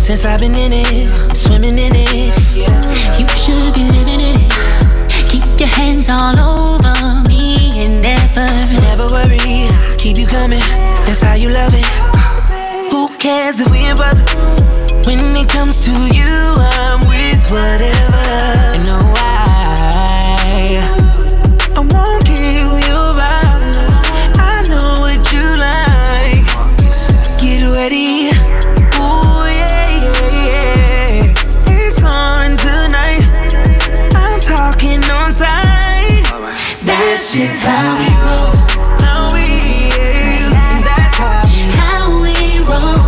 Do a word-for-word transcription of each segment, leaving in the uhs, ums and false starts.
Since I've been in it, swimming in it. You should be living in it. Keep your hands all over me and never, never worry, keep you coming. That's how you love it. Who cares if we in public? When it comes to you, I'm with whatever. You know why? I won't kill you right. I know what you like. Get ready. Ooh, yeah, yeah, yeah. It's on tonight. I'm talking on site. That's just how we roll. How we, yeah. That's how we, how we roll.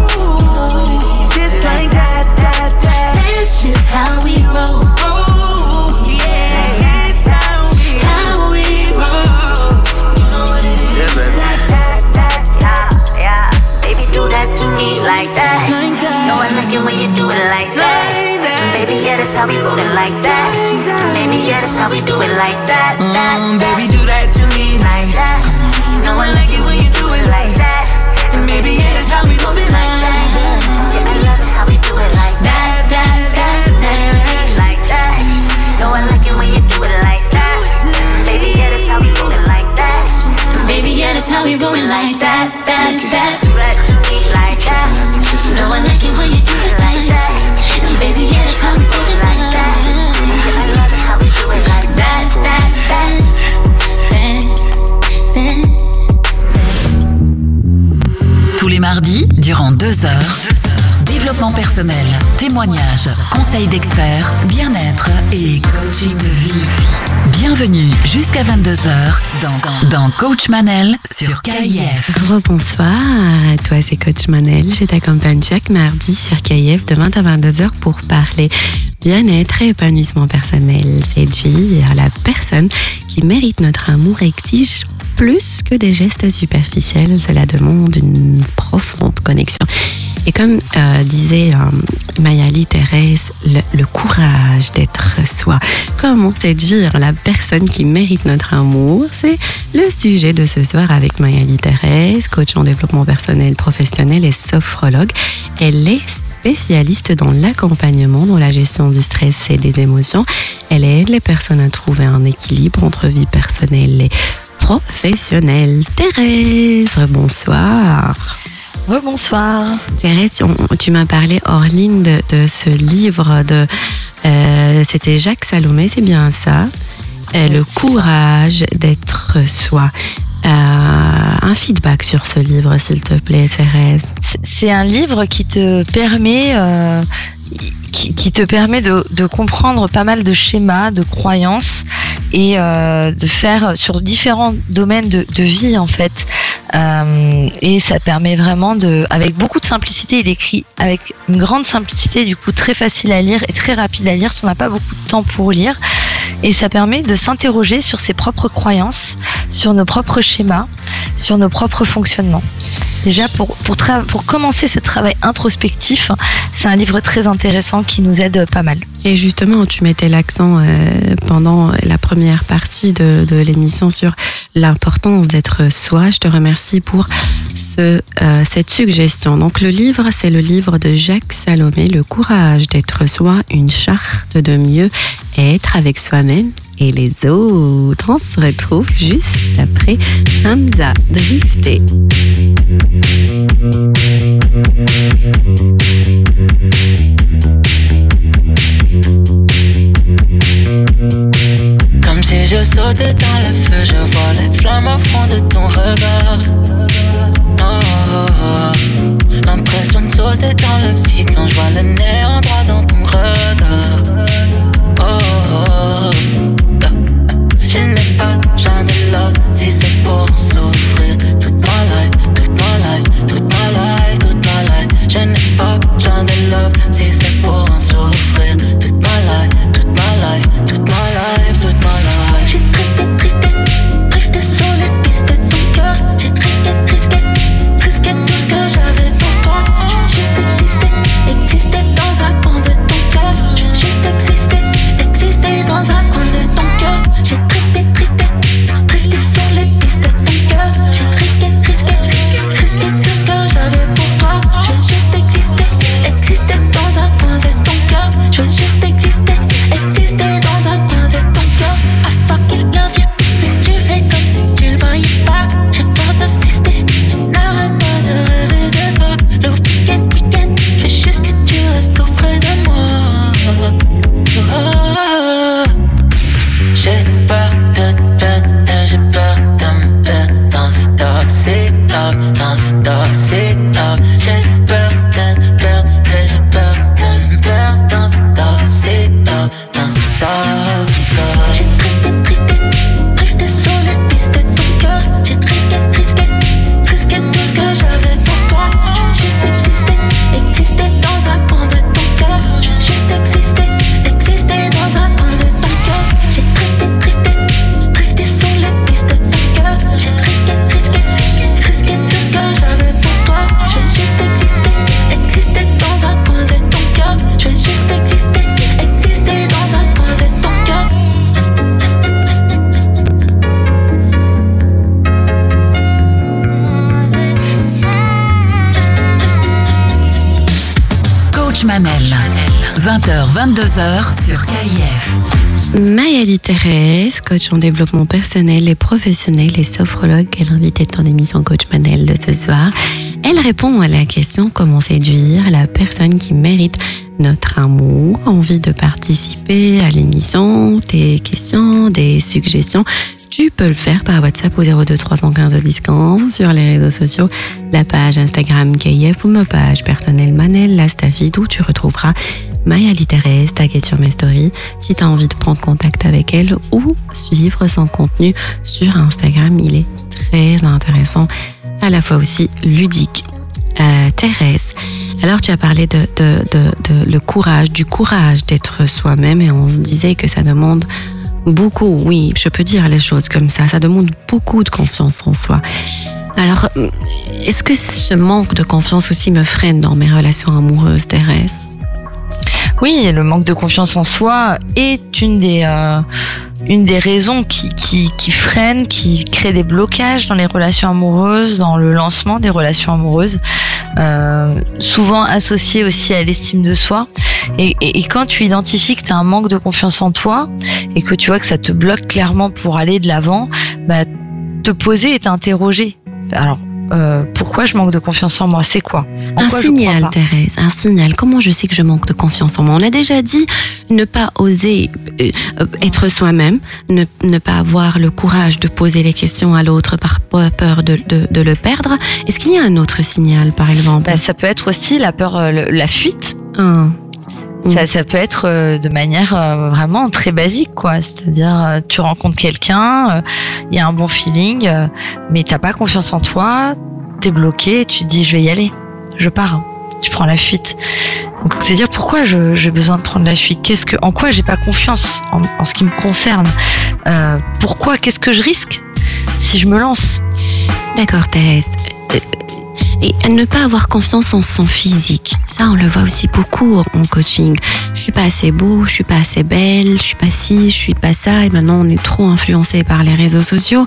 Just like that, that, that. That's just how we roll. Oh, yeah. That's how we, how we roll. You know what it is. Yeah, baby. That, that, that, Yeah, yeah. Baby, do that to me like that. like that. No, I like it when you do it like that. Like that. Baby, yeah, that's how we roll it like that. Baby, yeah, that's how we do it like that. that, Mm, that. baby, do that to me like Like that. You know I like it when you do it Like that. And baby, yeah, that's how we move it like that. Baby, yeah, that's how we do it like that. That, that, that, that. Like that. No, I like it when you do it like that. Baby, yeah, that's how we roll it like that. Baby, yeah, that's how we roll it like that, that, that. Do that to me like that. No, I like it when you do it like that. And baby, yeah, that's how we roll it like that. Baby, yeah, that's how we do it like that. That, that, that, that, that. Tous les mardis, durant deux heures, développement personnel, témoignages, conseils d'experts, bien-être et coaching de vie. Bienvenue jusqu'à vingt-deux heures dans, dans Coach Manel sur K I F. Rebonsoir, toi c'est Coach Manel, je t'accompagne chaque mardi sur K I F de vingt à vingt-deux heures pour parler bien-être et épanouissement personnel, séduire la personne qui mérite notre amour exige plus que des gestes superficiels, cela demande une profonde connexion. Et comme euh, disait euh, Mayali Thérèse, le, le courage d'être soi. Comment séduire la personne qui mérite notre amour? C'est le sujet de ce soir avec Mayali Thérèse, coach en développement personnel professionnel et sophrologue. Elle est spécialiste dans l'accompagnement, dans la gestion du stress et des émotions. Elle aide les personnes à trouver un équilibre entre vie personnelle et professionnelle. Thérèse, bonsoir. Rebonsoir. Thérèse, on, tu m'as parlé hors ligne de, de ce livre de, euh, c'était Jacques Salomé, c'est bien ça, euh, le courage d'être soi. Euh, un feedback sur ce livre, s'il te plaît, Thérèse. C'est un livre qui te permet, euh, qui, qui te permet de, de comprendre pas mal de schémas, de croyances et euh, de faire sur différents domaines de, de vie en fait. Euh, et ça permet vraiment de, avec beaucoup de simplicité, il écrit avec une grande simplicité, du coup très facile à lire et très rapide à lire si on n'a pas beaucoup de temps pour lire. Et ça permet de s'interroger sur ses propres croyances, sur nos propres schémas, sur nos propres fonctionnements. Déjà, pour, pour, tra- pour commencer ce travail introspectif, c'est un livre très intéressant qui nous aide pas mal. Et justement, tu mettais l'accent euh, pendant la première partie de, de l'émission sur l'importance d'être soi. Je te remercie pour ce, euh, cette suggestion. Donc, le livre, c'est le livre de Jacques Salomé, Le courage d'être soi, une charte de mieux être avec soi-même et les autres. On se retrouve juste après Hamza Drifté. Comme si je sautais dans le feu, je vois les flammes au fond de ton regard. Oh, oh, oh. L'impression de sauter dans le vide quand je vois le néant droit dans ton regard. Oh, oh, oh. Je n'ai pas besoin de love si c'est pour en souffrir. Toute ma life, toute ma life, toute ma life, toute ma life. Je n'ai pas besoin de love si c'est pour en souffrir. Toute ma life, toute ma life, toute ma life, toute ma life. J'ai drifté, drifté, drifté sur les pistes de ton cœur. J'ai risqué, risqué, risqué tout ce que j'avais pour toi. Je veux juste exister, exister dans un coin de ton cœur. Je veux juste exister, exister dans un coin de ton cœur. J'ai drifté, drifté, drifté sur les pistes de ton cœur. J'ai risqué, risqué, risqué tout ce que j'avais pour toi. Je veux juste exister, exister Coach Manel. vingt heures, vingt-deux heures sur K I F. Maëlie Thérèse, coach en développement personnel et professionnel et sophrologue, elle est invitée de ton émission Coach Manel de ce soir. Elle répond à la question comment séduire la personne qui mérite notre amour. Envie de participer à l'émission, des questions, des suggestions. Tu peux le faire par WhatsApp au zéro deux trois cent quinze dix quinze, sur les réseaux sociaux, la page Instagram K I F ou ma page personnelle Manel Lastavid où tu retrouveras Maëlie Thérèse taguée sur mes stories si tu as envie de prendre contact avec elle ou suivre son contenu sur Instagram. Il est très intéressant, à la fois aussi ludique. Euh, Thérèse, alors tu as parlé de, de, de, de le courage, du courage d'être soi-même et on se disait que ça demande beaucoup, oui, je peux dire les choses comme ça, ça demande beaucoup de confiance en soi. Alors, est-ce que ce manque de confiance aussi me freine dans mes relations amoureuses, Thérèse ? Oui, le manque de confiance en soi est une des, euh, une des raisons qui, qui, qui freine, qui crée des blocages dans les relations amoureuses, dans le lancement des relations amoureuses, euh, souvent associé aussi à l'estime de soi. Et, et, et quand tu identifies que tu as un manque de confiance en toi et que tu vois que ça te bloque clairement pour aller de l'avant, bah, te poser et t'interroger. Alors, Euh, pourquoi je manque de confiance en moi? C'est quoi? En Un quoi signal, Thérèse, un signal. Comment je sais que je manque de confiance en moi? On a déjà dit ne pas oser euh, être soi-même, ne, ne pas avoir le courage de poser les questions à l'autre par peur de, de, de le perdre. Est-ce qu'il y a un autre signal, par exemple? Bah, ça peut être aussi la peur, euh, le, la fuite. Ah. Ça, ça peut être euh, de manière euh, vraiment très basique, quoi. C'est-à-dire, euh, tu rencontres quelqu'un, il euh, y a un bon feeling, euh, mais t'as pas confiance en toi, t'es bloqué, tu te dis je vais y aller, je pars, hein. Tu prends la fuite. Donc, c'est dire pourquoi je, j'ai besoin de prendre la fuite. Qu'est-ce que, en quoi j'ai pas confiance en, en ce qui me concerne. Euh, pourquoi, qu'est-ce que je risque si je me lance. D'accord, Thérèse. Euh, Et à ne pas avoir confiance en son physique. Ça, on le voit aussi beaucoup en coaching. Je suis pas assez beau, je suis pas assez belle, je suis pas ci, je suis pas ça. Et maintenant, on est trop influencé par les réseaux sociaux.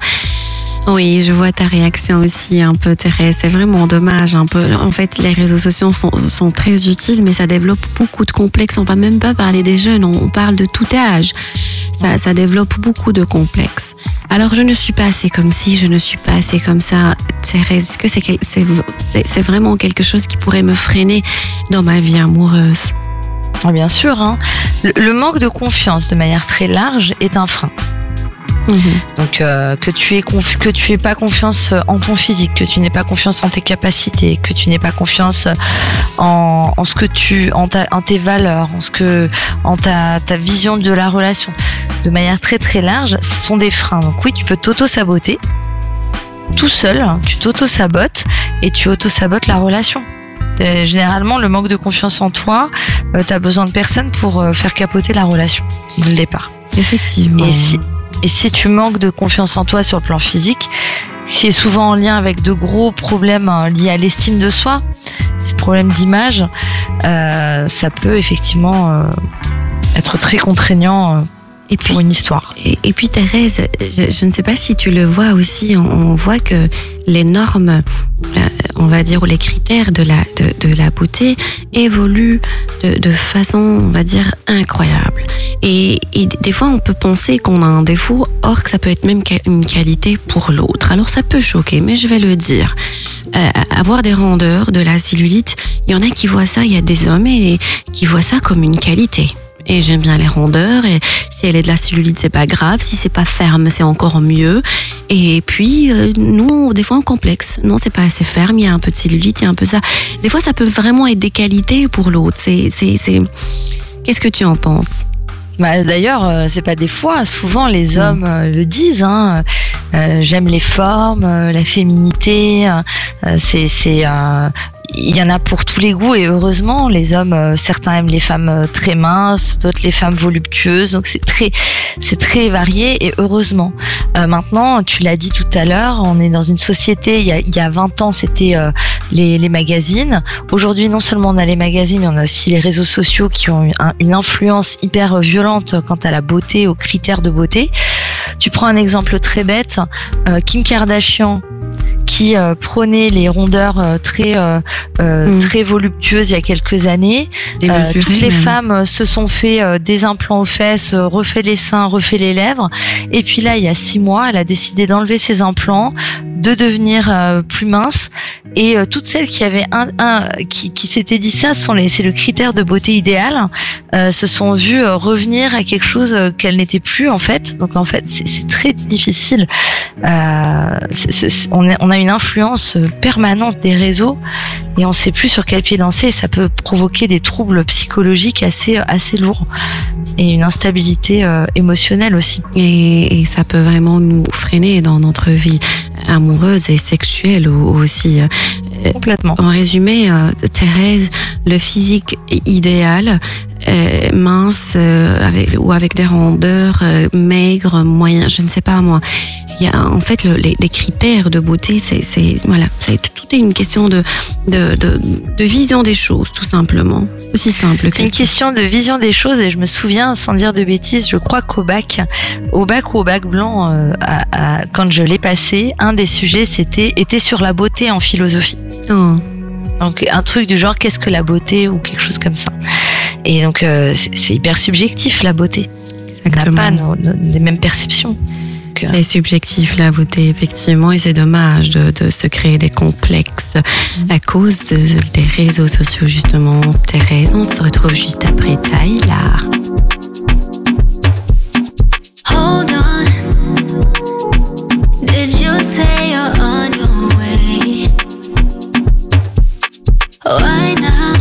Oui, je vois ta réaction aussi un peu, Thérèse. C'est vraiment dommage. Un peu. En fait, les réseaux sociaux sont, sont très utiles, mais ça développe beaucoup de complexes. On va même pas parler des jeunes, on parle de tout âge. Ça, ça développe beaucoup de complexes. Alors, je ne suis pas assez comme ci, je ne suis pas assez comme ça. Thérèse, est-ce que c'est, c'est, c'est, c'est vraiment quelque chose qui pourrait me freiner dans ma vie amoureuse? Bien sûr, hein. Le, le manque de confiance, de manière très large, est un frein. Mmh. Donc euh, que tu aies conf- que tu aies pas confiance en ton physique, que tu n'aies pas confiance en tes capacités, que tu n'aies pas confiance en, en ce que tu, en, ta, en tes valeurs, en ce que, en ta, ta vision de la relation, de manière très très large, ce sont des freins. Donc oui, tu peux t'auto-saboter tout seul, tu t'auto-sabotes et tu auto-sabotes la relation. Euh, généralement, le manque de confiance en toi, euh, tu as besoin de personne pour euh, faire capoter la relation dès le départ. Effectivement. Et si Et si tu manques de confiance en toi sur le plan physique, qui est souvent en lien avec de gros problèmes hein, liés à l'estime de soi, ces problèmes d'image, euh, ça peut effectivement euh, être très contraignant euh, et pour puis, une histoire. Et, et puis Thérèse, je, je ne sais pas si tu le vois aussi, on, on voit que les normes, euh, on va dire, ou les critères de la, de, de la beauté évoluent de, de façon, on va dire, incroyable. Et, et des fois, on peut penser qu'on a un défaut, or que ça peut être même une qualité pour l'autre. Alors ça peut choquer, mais je vais le dire. Euh, avoir des rondeurs, de la cellulite, il y en a qui voient ça, il y a des hommes et, qui voient ça comme une qualité. Et j'aime bien les rondeurs, et si elle est de la cellulite, c'est pas grave, si c'est pas ferme, c'est encore mieux. Et puis, euh, nous, des fois, on complexe. Non, c'est pas assez ferme, il y a un peu de cellulite, il y a un peu ça. Des fois, ça peut vraiment être des qualités pour l'autre. C'est, c'est, c'est... Qu'est-ce que tu en penses? Bah, d'ailleurs, euh, c'est pas des fois, souvent les hommes euh, le disent, hein, euh, j'aime les formes, euh, la féminité, euh, c'est, c'est, euh, il y en a pour tous les goûts et heureusement, les hommes, euh, certains aiment les femmes euh, très minces, d'autres les femmes voluptueuses, donc c'est très, c'est très varié et heureusement. Euh, maintenant, tu l'as dit tout à l'heure, on est dans une société, il y a, il y a vingt ans, c'était euh, les, les magazines. Aujourd'hui, non seulement on a les magazines, mais on a aussi les réseaux sociaux qui ont un, une influence hyper violente quant à la beauté, aux critères de beauté. Tu prends un exemple très bête, euh, Kim Kardashian, qui euh, prônait les rondeurs euh, très euh, euh, mmh. très voluptueuses il y a quelques années. Euh, toutes les même. femmes se sont fait euh, des implants aux fesses, euh, refait les seins, refait les lèvres. Et puis là, il y a six mois, elle a décidé d'enlever ses implants, de devenir euh, plus mince. Et euh, toutes celles qui avaient un, un qui, qui s'étaient dit ça, sont les, c'est le critère de beauté idéal, euh, se sont vues euh, revenir à quelque chose euh, qu'elles n'étaient plus en fait. Donc en fait, c'est, c'est très difficile. Euh, c'est, c'est, on, a, on a une influence permanente des réseaux et on ne sait plus sur quel pied danser. Ça peut provoquer des troubles psychologiques assez assez lourds et une instabilité euh, émotionnelle aussi. Et, et ça peut vraiment nous freiner dans notre vie amoureuse et sexuelle aussi. Complètement. En résumé, euh, Thérèse, le physique idéal, euh, mince euh, avec, ou avec des rondeurs euh, maigres, moyens, je ne sais pas moi. Il y a en fait le, les, les critères de beauté, c'est, c'est voilà, c'est, tout est une question de, de, de, de vision des choses, tout simplement. Aussi simple que c'est une ça. Question de vision des choses et je me souviens, sans dire de bêtises, je crois qu'au bac, au bac ou au bac blanc, euh, à, à, quand je l'ai passé, un des sujets c'était était sur la beauté en philosophie. Oh. Donc un truc du genre qu'est-ce que la beauté ou quelque chose comme ça. Et donc euh, c'est, c'est hyper subjectif la beauté. Exactement. On n'a pas nos, nos, les mêmes perceptions. Que... C'est subjectif la beauté effectivement et c'est dommage de, de se créer des complexes mmh. à cause de, des réseaux sociaux justement. Thérèse, on se retrouve juste après Tyler. Hold on, did you say you're on your way? Why now?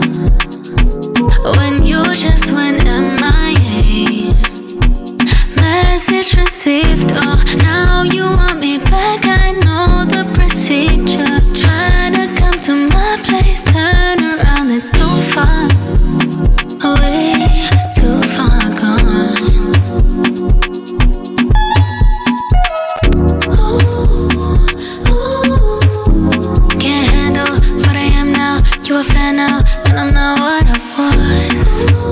When you just went M I A. Message received, oh, now you want me back. I know the procedure. Trying to come to my place, turn around, it's too far away, too far gone. Ooh, ooh. Can't handle what I am now. You a fan now, and I'm not what I was.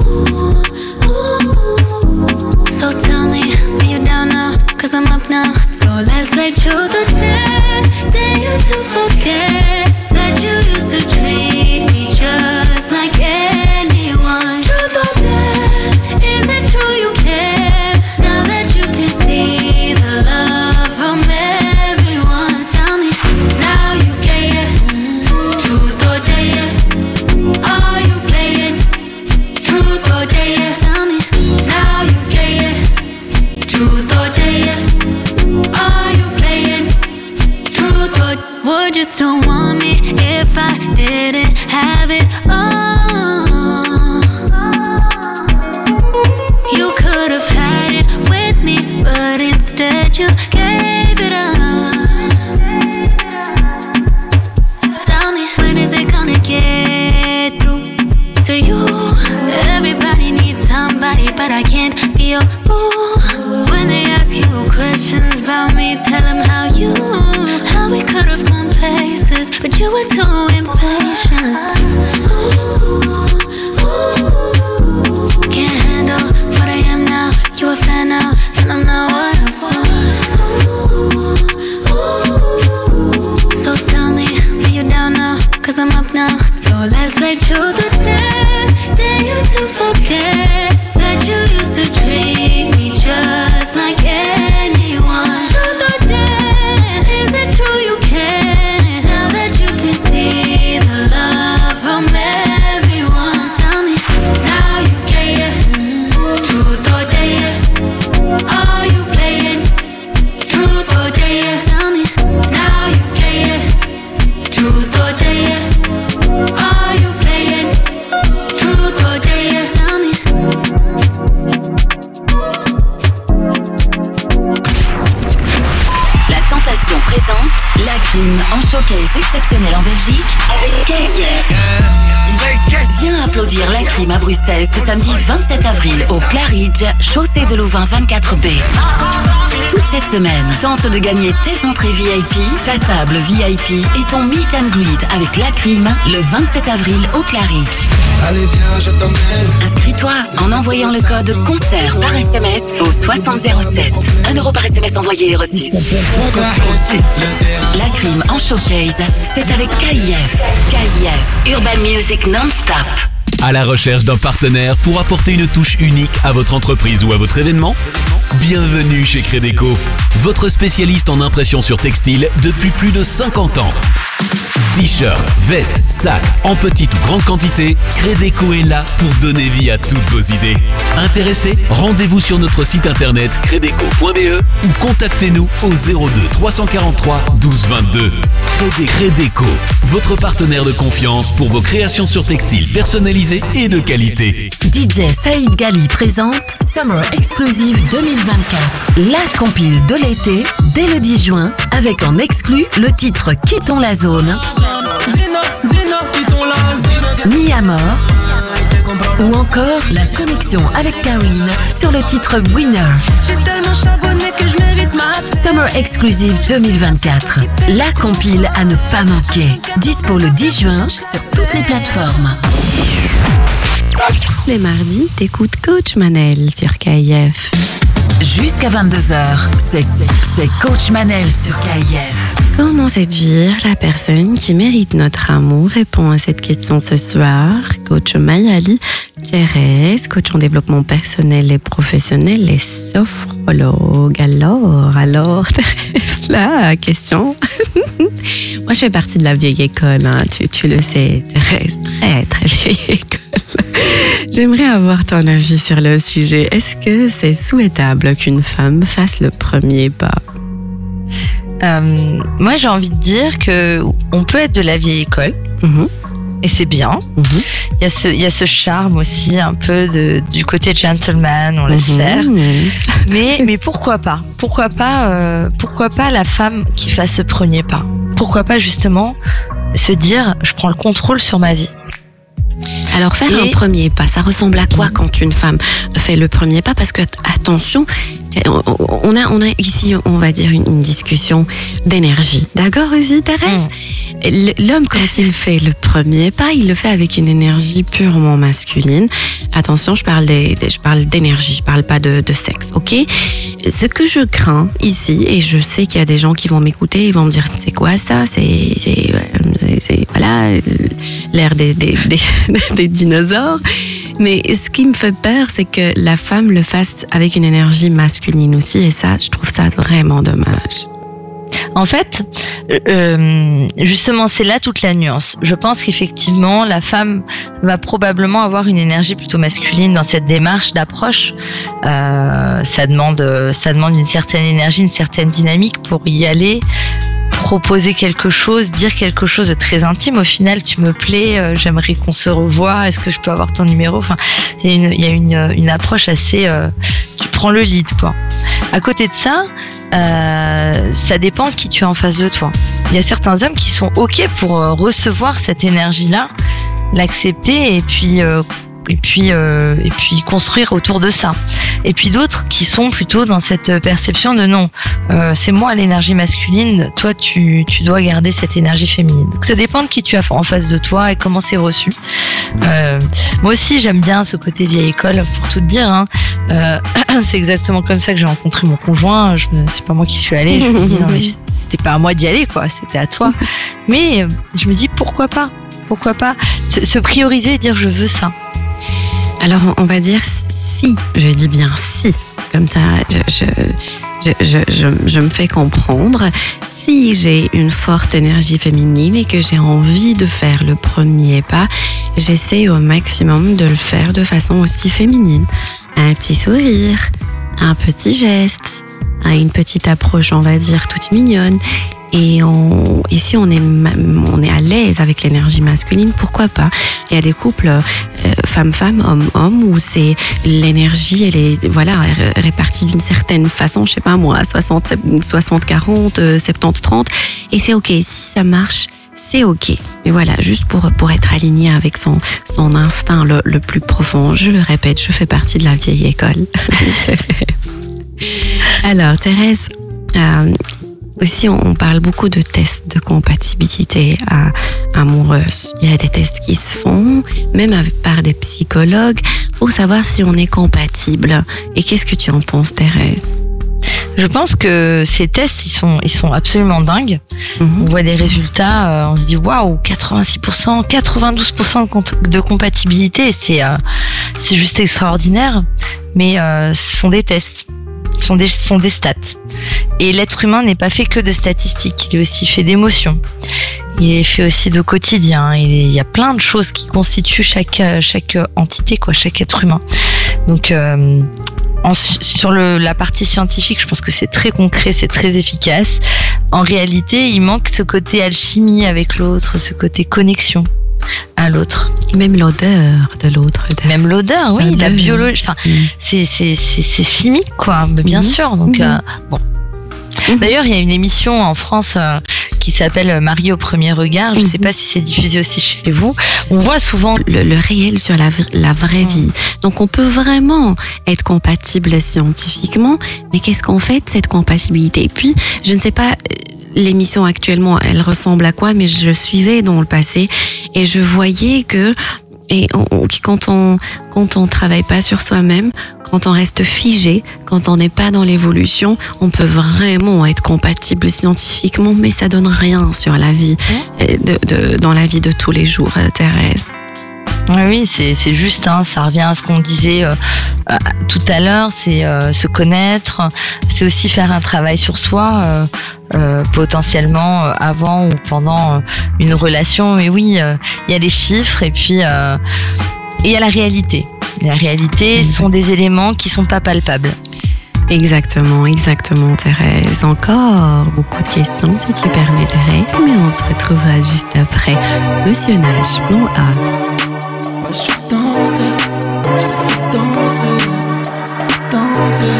So tell me, are you down now? Cause I'm up now. So let's make sure the day, day you to forget that you used to treat me just like anyone. Truth or dare, is it true you care? Now that you can see the love from everyone. Tell me, now you get it. Truth or dare, are you playing? Truth or dare, tell me, now you get it. Truth or dare, are you playing? Truth or would you still want me if I didn't have it all? You could have had it with me, but instead you gave it up. Tell me, when is it gonna get through to you? Everybody needs somebody, but I can't be your boo. When they ask you questions about me, tell them how you, how we could have gone places, but you were too impatient. Ooh, ooh. Can't handle what I am now. You a fan now, and I'm not what I was. Ooh, so tell me, are you down now? Cause I'm up now. So let's make sure the day, day you to forget that you used to treat me just like anyone. Truth or dare, is it true you care? Now that you can see the love from me. applaudir La Crime à Bruxelles ce samedi vingt-sept avril au Claridge, chaussée de Louvain vingt-quatre B. Toute cette semaine, tente de gagner tes entrées V I P, ta table V I P et ton meet and greet avec La Crime le vingt-sept avril au Claridge. Allez viens, je t'emmène. Inscris-toi en envoyant le code concert par S M S au soixante zéro sept. un euro par S M S envoyé et reçu. La Crime en showcase, c'est avec K I F. K I F, Urban Music Non-Stop. À la recherche d'un partenaire pour apporter une touche unique à votre entreprise ou à votre événement ? Bienvenue chez Crédeco, votre spécialiste en impression sur textile depuis plus de cinquante ans. T-shirts, vestes, sacs, en petite ou grande quantité, Crédeco est là pour donner vie à toutes vos idées. Intéressés ? Rendez-vous sur notre site internet crédeco point b e ou contactez-nous au zéro deux trois cent quarante-trois douze vingt-deux. Crédeco, votre partenaire de confiance pour vos créations sur textile personnalisées et de qualité. D J Saïd Gali présente Summer Exclusive deux mille vingt-quatre, la compile de l'été dès le dix juin avec en exclu le titre Quittons la zone, Mi Amor ou encore la connexion avec Karine sur le titre Winner. J'ai tellement charbonné que je mérite ma Summer Exclusive deux mille vingt-quatre, la compile à ne pas manquer. Dispo le dix juin sur toutes les plateformes. Les mardis, t'écoutes Coach Manel sur K I F. Jusqu'à vingt-deux heures, c'est, c'est Coach Manel sur K I F. Comment séduire la personne qui mérite notre amour? Répond à cette question ce soir. Coach Mayali Thérèse, coach en développement personnel et professionnel et sophrologue. Alors, alors, Thérèse, la question. Moi, je fais partie de la vieille école, hein. tu, tu le sais, Thérèse, très, très vieille école. J'aimerais avoir ton avis sur le sujet. Est-ce que c'est souhaitable qu'une femme fasse le premier pas? Euh, moi, j'ai envie de dire que on peut être de la vieille école. Mmh. Et c'est bien. Mmh. Il y a ce, il y a ce charme aussi un peu de, du côté gentleman, on laisse mmh. faire. Mais, mais pourquoi pas Pourquoi pas, euh, pourquoi pas la femme qui fasse ce premier pas? Pourquoi pas justement se dire, je prends le contrôle sur ma vie? Alors faire Et... un premier pas, ça ressemble à quoi quand une femme fait le premier pas? Parce que attention, on a, on a ici, on va dire, une, une discussion d'énergie. D'accord aussi, Thérèse? Mmh. L'homme, quand il fait le premier pas, il le fait avec une énergie purement masculine. Attention, je parle, des, je parle d'énergie, je parle pas de, de sexe, ok? Ce que je crains ici, et je sais qu'il y a des gens qui vont m'écouter, ils vont me dire, c'est quoi ça? C'est, c'est, c'est voilà, l'ère des, des, des, des dinosaures. Mais ce qui me fait peur, c'est que la femme le fasse avec une énergie masculine aussi, et ça, je trouve ça vraiment dommage. En fait, euh, justement, c'est là toute la nuance. Je pense qu'effectivement, la femme va probablement avoir une énergie plutôt masculine dans cette démarche d'approche. Euh, ça demande, ça demande une certaine énergie, une certaine dynamique pour y aller, proposer quelque chose, dire quelque chose de très intime. Au final, tu me plais, euh, j'aimerais qu'on se revoie, est-ce que je peux avoir ton numéro? Enfin, il y a une, il y a une, une approche assez... Euh, tu prends le lead, quoi. À côté de ça, euh, ça dépend de qui tu as en face de toi. Il y a certains hommes qui sont OK pour euh, recevoir cette énergie-là, l'accepter et puis... Euh, et puis euh, et puis construire autour de ça. Et puis d'autres qui sont plutôt dans cette perception de non, euh, c'est moi l'énergie masculine, toi tu tu dois garder cette énergie féminine. Donc ça dépend de qui tu as en face de toi et comment c'est reçu. Euh, moi aussi j'aime bien ce côté vieille école, pour tout te dire. Hein. Euh, c'est exactement comme ça que j'ai rencontré mon conjoint. Je me, c'est pas moi qui suis allée. Je me dis non mais c'était pas à moi d'y aller quoi, c'était à toi. Mais je me dis pourquoi pas, pourquoi pas se, se prioriser et dire je veux ça. Alors, on va dire si, je dis bien si, comme ça, je, je, je, je, je, je me fais comprendre. Si j'ai une forte énergie féminine et que j'ai envie de faire le premier pas, j'essaie au maximum de le faire de façon aussi féminine. Un petit sourire, un petit geste, une petite approche, on va dire, toute mignonne. Et on, ici, on est, on est à l'aise avec l'énergie masculine, pourquoi pas? Il y a des couples euh, femme-femme, homme-homme, où c'est l'énergie, elle est voilà, répartie d'une certaine façon, je sais pas moi, soixante quarante, soixante trente, et c'est ok. Si ça marche, c'est ok. Mais voilà, juste pour, pour être aligné avec son, son instinct le, le plus profond. Je le répète, je fais partie de la vieille école. Thérèse. Alors, Thérèse, euh, aussi, on parle beaucoup de tests de compatibilité euh, amoureuse. Il y a des tests qui se font, même avec, par des psychologues, pour savoir si on est compatible. Et qu'est-ce que tu en penses, Thérèse? Je pense que ces tests, ils sont, ils sont absolument dingues. Mm-hmm. On voit des résultats, euh, on se dit waouh, quatre-vingt-six pour cent, quatre-vingt-douze pour cent de, comp- de compatibilité, c'est, euh, c'est juste extraordinaire. Mais euh, ce sont des tests, ce sont des, ce sont des stats. Et l'être humain n'est pas fait que de statistiques, il est aussi fait d'émotions. Il est fait aussi de quotidien. Il y a plein de choses qui constituent chaque, chaque entité, quoi, chaque être humain. Donc, euh, En, sur le, la partie scientifique, je pense que c'est très concret, c'est très efficace. En réalité, il manque ce côté alchimie avec l'autre, ce côté connexion à l'autre. Et même l'odeur de l'autre. Même l'odeur, oui, l'odeur. La biologie. Enfin, mmh. c'est, c'est, c'est, c'est chimique, quoi, bien mmh. sûr. Donc, mmh. euh, bon. Mmh. D'ailleurs, il y a une émission en France euh, qui s'appelle Marie au premier regard. Je ne mmh. sais pas si c'est diffusé aussi chez vous. On voit souvent le, le réel sur la, la vraie mmh. vie. Donc, on peut vraiment être compatible scientifiquement, mais qu'est-ce qu'on fait de cette compatibilité? Et puis, je ne sais pas, l'émission actuellement, elle ressemble à quoi, mais je suivais dans le passé et je voyais que Et on, quand on quand on travaille pas sur soi-même, quand on reste figé, quand on n'est pas dans l'évolution, on peut vraiment être compatible scientifiquement, mais ça donne rien sur la vie, de, de, dans la vie de tous les jours, Thérèse. Oui, c'est, c'est juste, hein, ça revient à ce qu'on disait euh, euh, tout à l'heure, c'est euh, se connaître, c'est aussi faire un travail sur soi, euh, euh, potentiellement euh, avant ou pendant euh, une relation. Mais oui, il euh, y a les chiffres et puis euh, il y a la réalité. La réalité mmh. sont des éléments qui sont pas palpables. Exactement, exactement, Thérèse. Encore beaucoup de questions, si tu permets, Thérèse, mais on se retrouvera juste après. Monsieur Nash, plan A. Je suis tenté, je fais danser, tenté.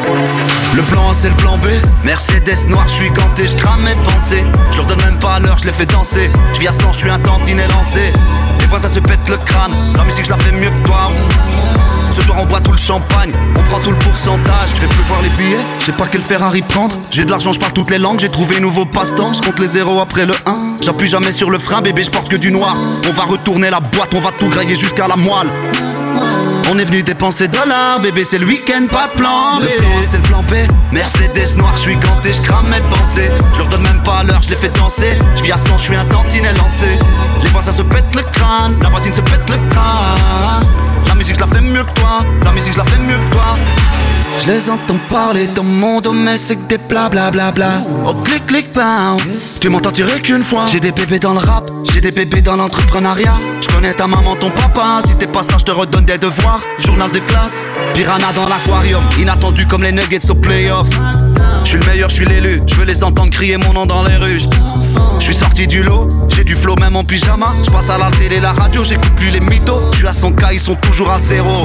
Le plan A c'est le plan B, Mercedes noir, je suis ganté, je crame mes pensées. Je leur donne même pas l'heure, je les fais danser. Je vis à cent, je suis un tantinet lancé. Des fois ça se pète le crâne, la musique je la fais mieux que toi. Ce soir on boit tout le champagne, on prend tout le pourcentage. Je vais plus voir les billets, je sais pas quel Ferrari prendre. J'ai de l'argent, je parle toutes les langues, j'ai trouvé un nouveau passe-temps. Je compte les zéros après le un, j'appuie jamais sur le frein, bébé je porte que du noir. On va retourner la boîte, on va tout grailler jusqu'à la moelle. On est venu dépenser dollars, bébé c'est le week-end, pas de plan B. Le plan c'est le plan B, Mercedes noir, je suis ganté, je crame mes pensées. Je leur donne même pas l'heure, je les fais danser. Je vis à cent, je suis un tantinet lancé. Les fois ça se pète le crâne, la voisine se pète le crâne. La musique je la fais mieux que toi, la musique je la fais mieux que toi. Je les entends parler dans mon dos, mais c'est que des blablabla. Oh clic clic bam, tu m'entends tirer qu'une fois. J'ai des bébés dans le rap, j'ai des bébés dans l'entrepreneuriat. Je connais ta maman, ton papa, si t'es pas ça je te redonne des devoirs. Journal de classe, piranha dans l'aquarium, inattendu comme les nuggets au playoff. Je suis le meilleur, je suis l'élu, je veux les entendre crier mon nom dans les rues. Je suis sorti du lot, j'ai du flow même en pyjama. Je passe à la télé, la radio, j'écoute plus les mythos. Je suis à cent K, ils sont toujours à zéro.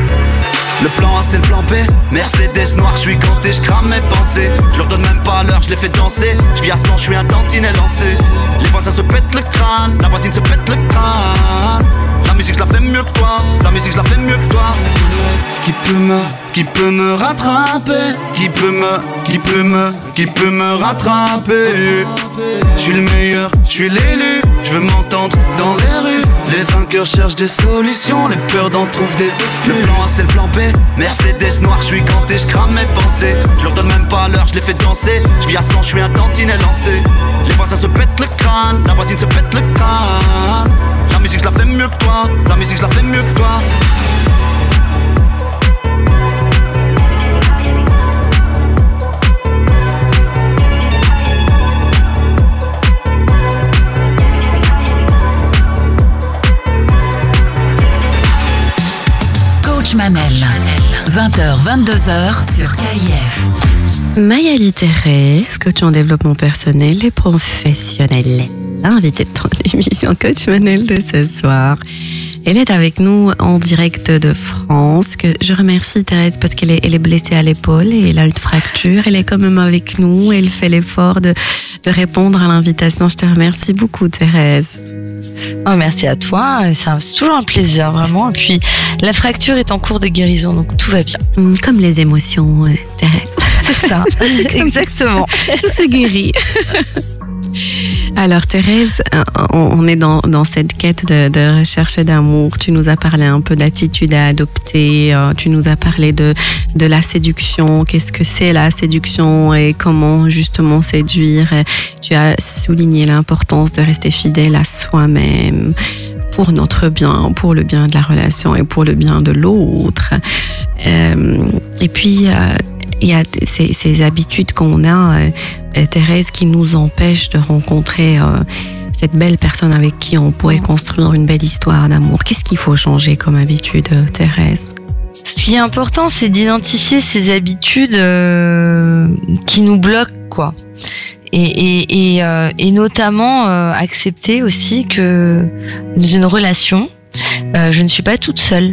Le plan A c'est le plan B, Mercedes noir, je suis ganté, je crame mes pensées. Je leur donne même pas l'heure, je les fais danser. Je vis à cent, je suis un tantinet lancé. Les fois ça se pète le crâne, la voisine se pète le crâne. La musique je la fais mieux que toi, la musique je la fais mieux que toi. Qui peut me, qui peut me rattraper? Qui peut me, qui peut me, qui peut me rattraper? Je suis le meilleur, je suis l'élu, je veux m'entendre dans les rues. Les vainqueurs cherchent des solutions, les peurs d'en trouvent des excuses. Le plan A c'est le plan B, Mercedes noir, je suis ganté, je crame mes pensées. Je leur donne même pas l'heure, je les fais danser. Je vis à cent, je suis un tantinet lancé. Les fois ça se pète le crâne, la voisine se pète le crâne. La musique je la fais mieux que toi, la musique je la fais mieux que toi. Manel, vingt heures vingt-deux heures sur K I F. Maïali Thérèse, coach en développement personnel et professionnel, invitée de ton émission Coach Manel de ce soir. Elle est avec nous en direct de France. Que je remercie Thérèse parce qu'elle est, elle est blessée à l'épaule et elle a une fracture. Elle est quand même avec nous. Elle fait l'effort de, de répondre à l'invitation. Je te remercie beaucoup Thérèse. Oh, merci à toi. C'est, un, c'est toujours un plaisir, vraiment. Et puis, la fracture est en cours de guérison, donc tout va bien. Comme les émotions, euh, Thérèse. C'est ça, exactement. Tout se guérit. Alors Thérèse, on est dans, dans cette quête de, de recherche d'amour. Tu nous as parlé un peu d'attitude à adopter, tu nous as parlé de, de la séduction, qu'est-ce que c'est la séduction et comment justement séduire. Tu as souligné l'importance de rester fidèle à soi-même pour notre bien, pour le bien de la relation et pour le bien de l'autre. Euh, et puis, euh, il y a ces, ces habitudes qu'on a, euh, Thérèse, qui nous empêchent de rencontrer euh, cette belle personne avec qui on pourrait construire une belle histoire d'amour. Qu'est-ce qu'il faut changer comme habitude, Thérèse ? Ce qui est important, c'est d'identifier ces habitudes euh, qui nous bloquent, quoi. Et, et, et, euh, et notamment euh, accepter aussi que dans une relation, euh, je ne suis pas toute seule.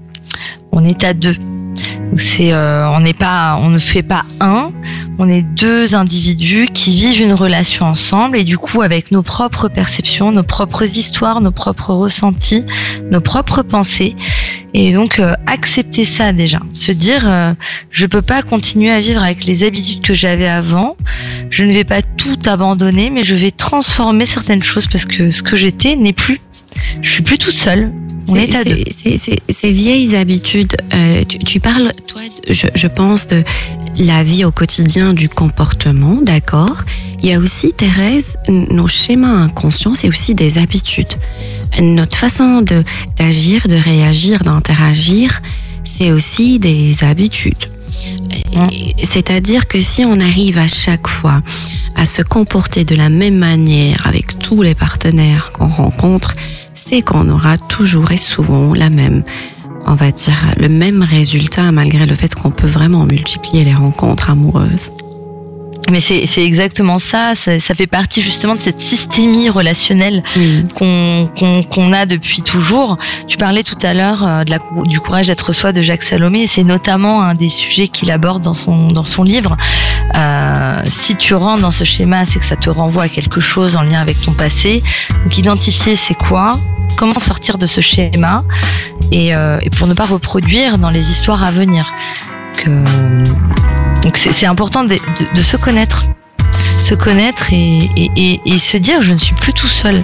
On est à deux. Donc c'est, euh, on n'est pas, on ne fait pas un, on est deux individus qui vivent une relation ensemble et du coup avec nos propres perceptions, nos propres histoires, nos propres ressentis, nos propres pensées. Et donc euh, accepter ça déjà, se dire euh, je peux pas continuer à vivre avec les habitudes que j'avais avant, je ne vais pas tout abandonner, mais je vais transformer certaines choses parce que ce que j'étais n'est plus. Je suis plus toute seule. On c'est, est à c'est, deux. C'est, c'est, ces vieilles habitudes, euh, tu, tu parles, toi, je, je pense, de la vie au quotidien, du comportement, d'accord ? Il y a aussi, Thérèse, nos schémas inconscients, c'est aussi des habitudes. Notre façon de, d'agir, de réagir, d'interagir, c'est aussi des habitudes. Mmh. C'est-à-dire que si on arrive à chaque fois à se comporter de la même manière avec tous les partenaires qu'on rencontre, c'est qu'on aura toujours et souvent la même, on va dire, le même résultat malgré le fait qu'on peut vraiment multiplier les rencontres amoureuses. Mais c'est, c'est exactement ça. ça, ça fait partie justement de cette systémie relationnelle mmh. qu'on, qu'on, qu'on a depuis toujours. Tu parlais tout à l'heure euh, de la, du courage d'être soi de Jacques Salomé, c'est notamment un des sujets qu'il aborde dans son, dans son livre. Euh, si tu rentres dans ce schéma, c'est que ça te renvoie à quelque chose en lien avec ton passé. Donc identifier c'est quoi, comment sortir de ce schéma et, euh, et pour ne pas reproduire dans les histoires à venir. Que, Donc c'est, c'est important de, de, de se connaître, se connaître et, et, et, et se dire je ne suis plus tout seul.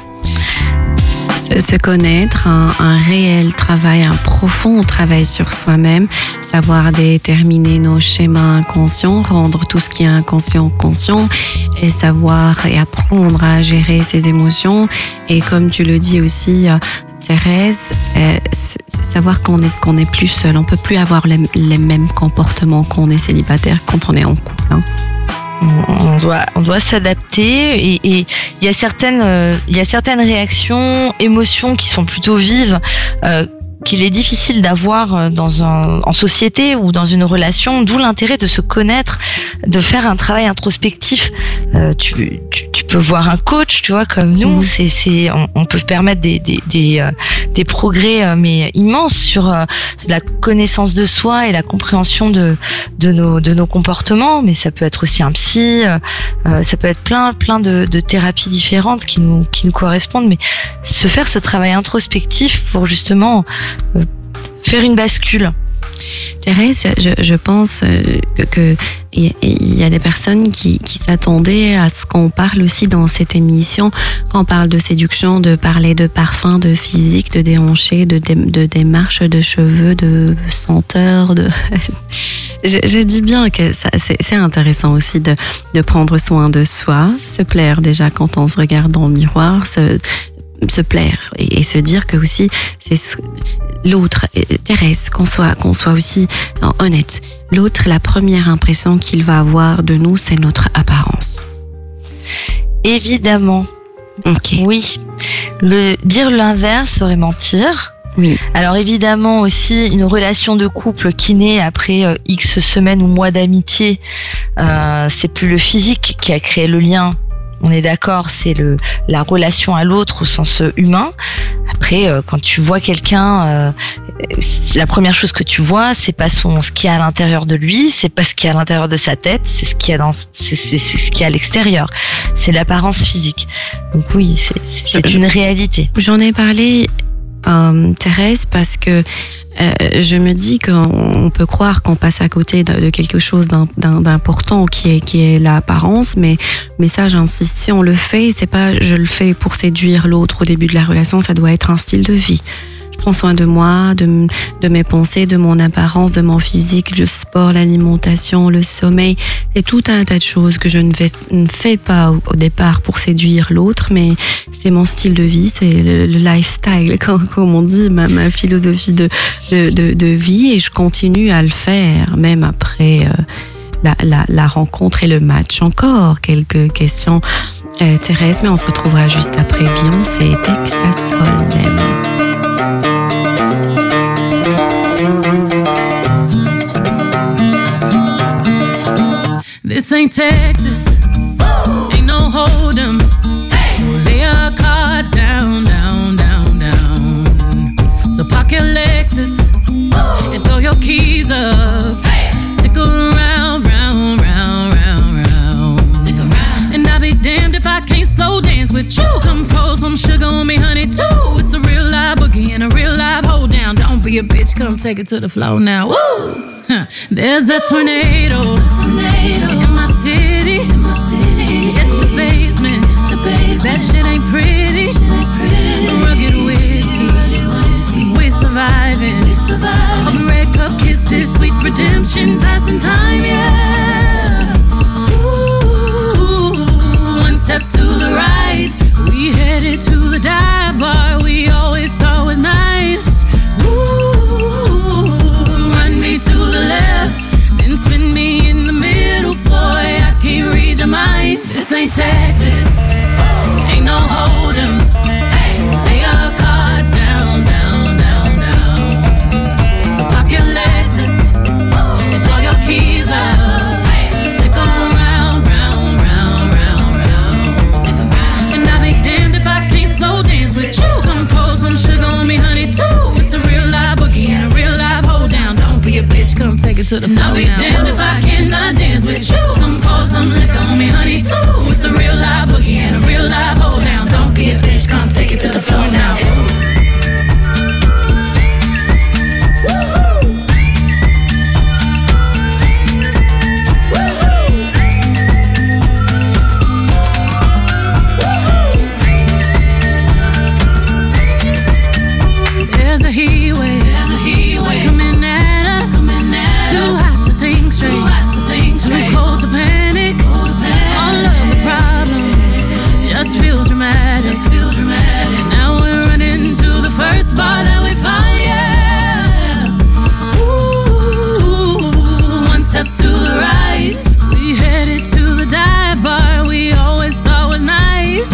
Se, se connaître, un, un réel travail, un profond travail sur soi-même, savoir déterminer nos schémas inconscients, rendre tout ce qui est inconscient conscient et savoir et apprendre à gérer ses émotions. Et comme tu le dis aussi, Thérèse, euh, savoir qu'on est qu'on n'est plus seul, on peut plus avoir les, les mêmes comportements qu'on est célibataire quand on est en couple. Hein. On doit on doit s'adapter et il y a certaines euh, il y a certaines réactions, émotions qui sont plutôt vives. Euh, qu'il est difficile d'avoir dans un, en société ou dans une relation, d'où l'intérêt de se connaître, de faire un travail introspectif. Euh, tu, tu, tu peux voir un coach, tu vois, comme nous, mmh. c'est, c'est, on, on peut permettre des, des, des, euh, des progrès euh, mais immenses sur euh, la connaissance de soi et la compréhension de, de, nos, de nos comportements, mais ça peut être aussi un psy, euh, ça peut être plein, plein de, de thérapies différentes qui nous, qui nous correspondent, mais se faire ce travail introspectif pour justement Euh, faire une bascule. Thérèse, je, je pense que, que y, y a des personnes qui, qui s'attendaient à ce qu'on parle aussi dans cette émission, quand on parle de séduction, de parler de parfum, de physique, de déhanché, de, de, de démarche, de cheveux, de senteur, de... je, je dis bien que ça, c'est, c'est intéressant aussi de, de prendre soin de soi, se plaire déjà quand on se regarde dans le miroir, se... se plaire et, et se dire que aussi c'est l'autre, Thérèse, qu'on soit, qu'on soit aussi honnête, l'autre, la première impression qu'il va avoir de nous, c'est notre apparence. Évidemment. Okay. Oui. Le, dire l'inverse serait mentir. Oui. Alors évidemment aussi une relation de couple qui naît après euh, X semaines ou mois d'amitié, euh, c'est plus le physique qui a créé le lien. on est d'accord, c'est le la relation à l'autre au sens humain. Après, euh, quand tu vois quelqu'un, euh, la première chose que tu vois, c'est pas son ce qu'il y a à l'intérieur de lui, c'est pas ce qu'il y a à l'intérieur de sa tête, c'est ce qu'il y a dans, c'est, c'est, c'est ce qu'il y a à l'extérieur. C'est l'apparence physique. Donc oui, c'est, c'est, c'est une réalité. J'en ai parlé, euh, Thérèse, parce que Euh, je me dis qu'on peut croire qu'on passe à côté de, de quelque chose d'un, d'un, d'important qui est, qui est l'apparence, mais, mais ça, j'insiste, si on le fait, c'est pas je le fais pour séduire l'autre au début de la relation, ça doit être un style de vie. Je prends soin de moi, de, de mes pensées, de mon apparence, de mon physique, le sport, l'alimentation, le sommeil. C'est tout un tas de choses que je ne, vais, ne fais pas au, au départ pour séduire l'autre, mais c'est mon style de vie, c'est le, le lifestyle, comme, comme on dit, ma, ma philosophie de, de, de, de vie, et je continue à le faire, même après euh, la, la, la rencontre et le match. Encore quelques questions, euh, Thérèse, mais on se retrouvera juste après Beyoncé et Texas Hold'em. This ain't Texas, ain't no hold'em. So lay your cards down, down, down, down. So park your Lexus and throw your keys up. Stick around, round, round, round, round. Stick around. And I'll be damned if I can't slow dance with you. Come pour some sugar on me, honey, too. It's a real live boogie and a real live hold down. Don't be a bitch, come take it to the floor now. Woo! Huh. There's a tornado, tornado in my city, in my city. It's the basement, the basement. That shit ain't pretty, shit ain't pretty. Rugged whiskey, whiskey. We're surviving, we surviving. All the red cup kisses, sweet redemption, passing time, yeah. Ooh, one step to the right, we headed to the dive bar we always thought was nice. Ooh, run me to the left, then spin me in the middle, boy, I can't read your mind. This ain't Texas, ain't no hold'em. So lay your cards down, down, down, down. So park your Lexus and throw your keys up. Stick around, round, round, round, round. And I'll be damned if I can't slow dance with you. Come pour some sugar on me, honey, too. It's a real live boogie and a real live hold down. Don't be a bitch, come take it to the floor. And I'll be damned if I cannot dance with you. Come pour some liquor on me, honey, too. It's a real live boogie and a real live hold down. Don't be a bitch, come take it to the floor now. There's a heat wave, there's a heat wave coming at us, coming at too us. Hot to think straight, too hot to think straight, too cold to panic. Cold to panic. All of the problems just feel dramatic, just feel dramatic. Now we're running to the first bar that we find, yeah. Ooh, one step to the right, we headed to the dive bar we always thought was nice.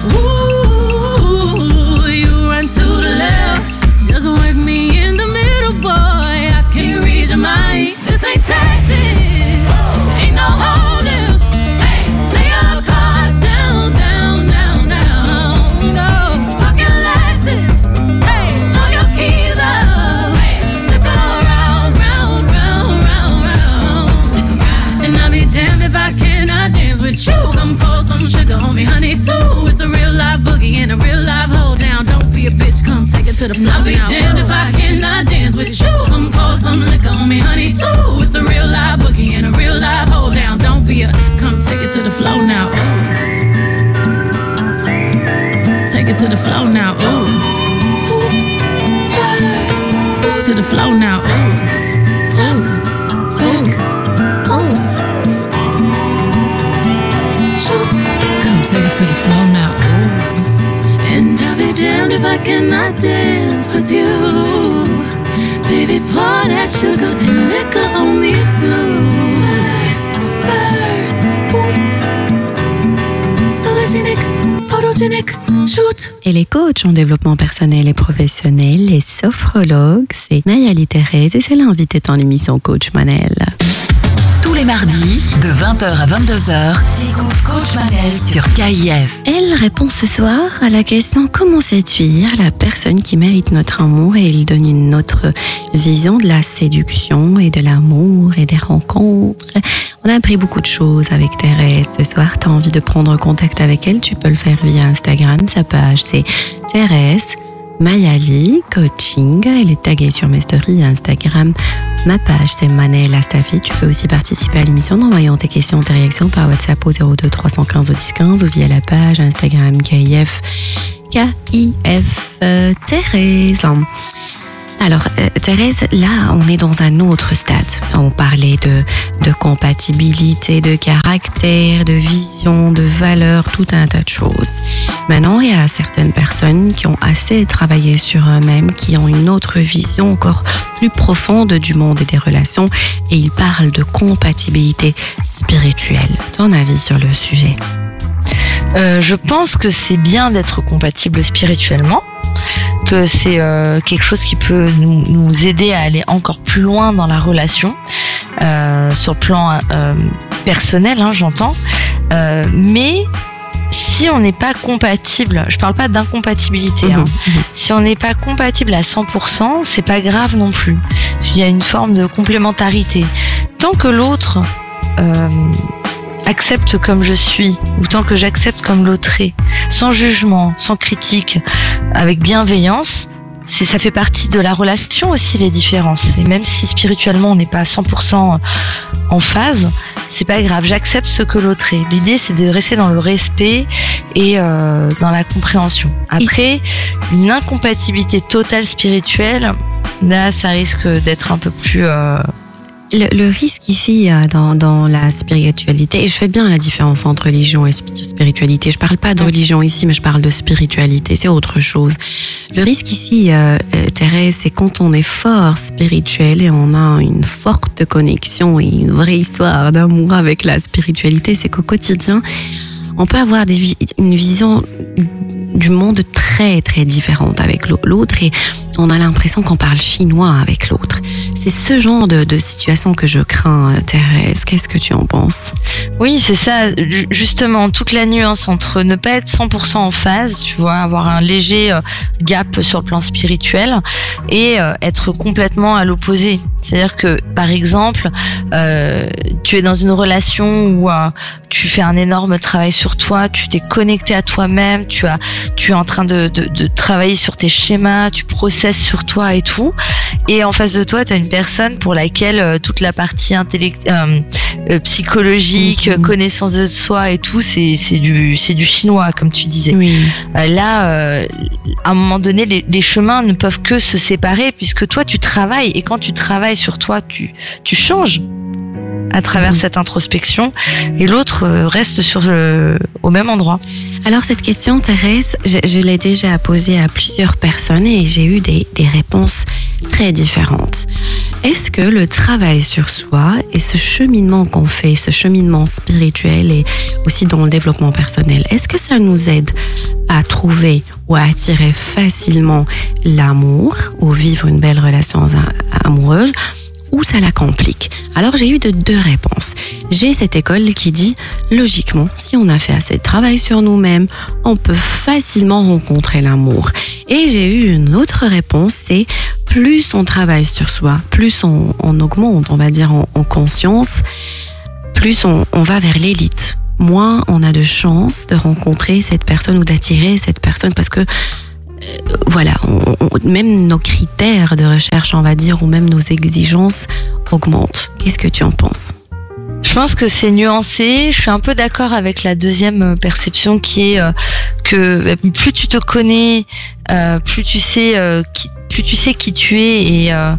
Ooh, you run to the left, just work me in the middle, boy, I can't read your mind. This ain't Texas, ain't no hold'em. Hey, lay your cards down, down, down, down. No, so park your Lexus, hey, throw your keys up. Hey, stick around, round, round, round, round. Stick around. And I'll be damned if I cannot dance with you. Come pour some sugar on me, honey, too. It's a real live boogie and a real live hold down. Don't be a bitch, come take it to the floor. I'll be damned if I cannot dance with you. Come pour some liquor on me, honey, too. It's a real live boogie and a real live hold down. Don't be a, come take it to the floor now. Ooh. Take it to the floor now. Ooh. Hoops, spurs, boots. To the floor now. Ooh. Top, back, oops. Shoot, come take it to the floor now. Ooh. And I'll be damned if I cannot dance with you. Baby, pour that sugar and liquor on me too. Spurs, boots, sologenic, photogenic, shoot. Et les coachs en développement personnel et professionnel, les sophrologues, c'est Nayali Thérèse et c'est l'invité dans l'émission Coach Manel. Tous les mardis, de vingt heures à vingt-deux heures, t'écoutes Coach Manel sur K I F. Elle répond ce soir à la question comment séduire la personne qui mérite notre amour, et il donne une autre vision de la séduction et de l'amour et des rencontres. On a appris beaucoup de choses avec Thérèse ce soir. T'as envie de prendre contact avec elle, tu peux le faire via Instagram. Sa page c'est Thérèse Mayali Coaching. Elle est taguée sur mes stories Instagram. Ma page c'est Manel Astafi. Tu peux aussi participer à l'émission en envoyant tes questions, tes réactions par WhatsApp au zéro deux trois un cinq dix quinze ou via la page Instagram K I F K I F euh, Thérèse. Alors, euh, Thérèse, là, on est dans un autre stade. On parlait de, de compatibilité, de caractère, de vision, de valeur, tout un tas de choses. Maintenant, il y a certaines personnes qui ont assez travaillé sur eux-mêmes, qui ont une autre vision encore plus profonde du monde et des relations, et ils parlent de compatibilité spirituelle. Ton avis sur le sujet ? Euh, je pense que c'est bien d'être compatible spirituellement, que c'est euh, quelque chose qui peut nous, nous aider à aller encore plus loin dans la relation, euh, sur le plan euh, personnel, hein, j'entends. Euh, mais si on n'est pas compatible, je parle pas d'incompatibilité, mmh, hein, mmh. si on n'est pas compatible à cent pour cent, c'est pas grave non plus. Il y a une forme de complémentarité. Tant que l'autre euh, accepte comme je suis, ou tant que j'accepte comme l'autre est, sans jugement, sans critique, avec bienveillance, c'est, ça fait partie de la relation aussi, les différences. Et même si spirituellement on n'est pas à cent pour cent en phase, c'est pas grave, j'accepte ce que l'autre est. L'idée c'est de rester dans le respect et euh, dans la compréhension. Après, une incompatibilité totale spirituelle, là ça risque d'être un peu plus... Euh, Le, le risque ici dans, dans la spiritualité, et je fais bien la différence entre religion et spiritualité, je parle pas de religion ici, mais je parle de spiritualité, c'est autre chose. Le risque ici, euh, Thérèse, c'est quand on est fort spirituel et on a une forte connexion et une vraie histoire d'amour avec la spiritualité, c'est qu'au quotidien, on peut avoir des, une vision du monde très très différente avec l'autre, et on a l'impression qu'on parle chinois avec l'autre. C'est ce genre de, de situation que je crains, Thérèse. Qu'est-ce que tu en penses ? Oui, c'est ça. Justement, toute la nuance entre ne pas être cent pour cent en phase, tu vois, avoir un léger gap sur le plan spirituel, et être complètement à l'opposé. C'est-à-dire que, par exemple, euh, tu es dans une relation où euh, tu fais un énorme travail sur toi, tu t'es connecté à toi-même, tu as, tu es en train de, de, de travailler sur tes schémas, tu processes sur toi et tout. Et en face de toi, tu as une personne pour laquelle euh, toute la partie intellect- euh, euh, psychologique, mmh. connaissance de soi et tout, c'est, c'est, du, c'est du chinois, comme tu disais. Oui. Euh, là, euh, à un moment donné, les, les chemins ne peuvent que se séparer, puisque toi, tu travailles, et quand tu travailles sur toi, tu, tu changes à travers mmh. cette introspection, et l'autre reste sur le, au même endroit. Alors cette question, Thérèse, je, je l'ai déjà posée à plusieurs personnes et j'ai eu des, des réponses très différentes. Est-ce que le travail sur soi et ce cheminement qu'on fait, ce cheminement spirituel et aussi dans le développement personnel, est-ce que ça nous aide à trouver ou à attirer facilement l'amour ou vivre une belle relation amoureuse, ou ça la complique? Alors j'ai eu de deux réponses. J'ai cette école qui dit, logiquement, si on a fait assez de travail sur nous-mêmes, on peut facilement rencontrer l'amour. Et j'ai eu une autre réponse, c'est plus on travaille sur soi, plus on, on augmente, on va dire, en, en conscience, plus on, on va vers l'élite. Moins on a de chances de rencontrer cette personne ou d'attirer cette personne, parce que Euh, voilà, on, on, même nos critères de recherche, on va dire, ou même nos exigences augmentent. Qu'est-ce que tu en penses ? Je pense que c'est nuancé. Je suis un peu d'accord avec la deuxième perception qui est euh, que plus tu te connais, euh, plus tu sais, euh, qui, plus tu sais qui tu es, et euh,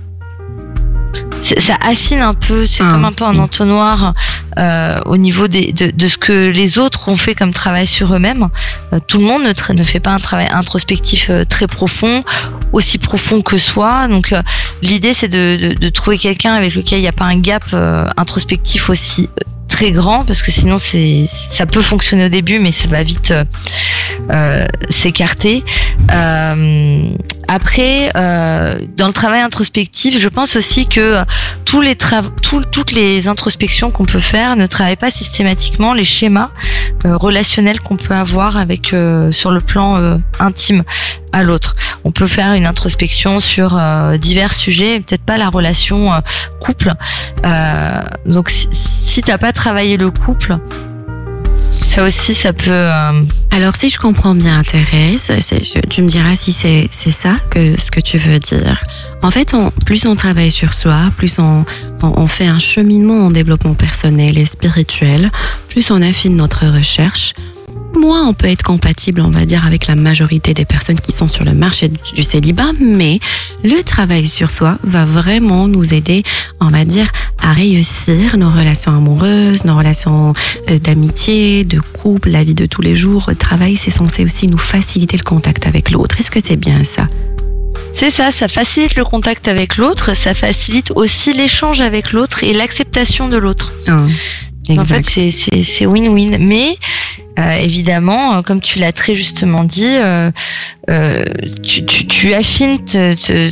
ça affine un peu, c'est ah, comme un peu un entonnoir euh, au niveau des, de, de ce que les autres ont fait comme travail sur eux-mêmes. Euh, tout le monde ne, tra- ne fait pas un travail introspectif euh, très profond, aussi profond que soi. Donc euh, l'idée c'est de, de, de trouver quelqu'un avec lequel il n'y a pas un gap euh, introspectif aussi euh, très grand, parce que sinon c'est, ça peut fonctionner au début, mais ça va vite euh, euh, s'écarter. Euh, après, euh, dans le travail introspectif, je pense aussi que tous les tra- tout, toutes les introspections qu'on peut faire ne travaillent pas systématiquement les schémas euh, relationnels qu'on peut avoir avec euh, sur le plan euh, intime à l'autre. On peut faire une introspection sur euh, divers sujets, peut-être pas la relation euh, couple. Euh, donc si, si t'as pas travaillé le couple, ça aussi, ça peut... Euh... Alors, si je comprends bien, Thérèse, c'est, je, tu me diras si c'est, c'est ça que ce que tu veux dire. En fait, on, plus on travaille sur soi, plus on, on, on fait un cheminement en développement personnel et spirituel, plus on affine notre recherche, moins on peut être compatible, on va dire, avec la majorité des personnes qui sont sur le marché du célibat, mais le travail sur soi va vraiment nous aider, on va dire, à réussir nos relations amoureuses, nos relations d'amitié, de couple, la vie de tous les jours. Le travail, c'est censé aussi nous faciliter le contact avec l'autre. Est-ce que c'est bien ça ? C'est ça, ça facilite le contact avec l'autre, ça facilite aussi l'échange avec l'autre et l'acceptation de l'autre. Ah, exact. En fait, c'est, c'est, c'est win-win. Mais euh, évidemment, comme tu l'as très justement dit, euh, euh, tu, tu, tu affines te, te,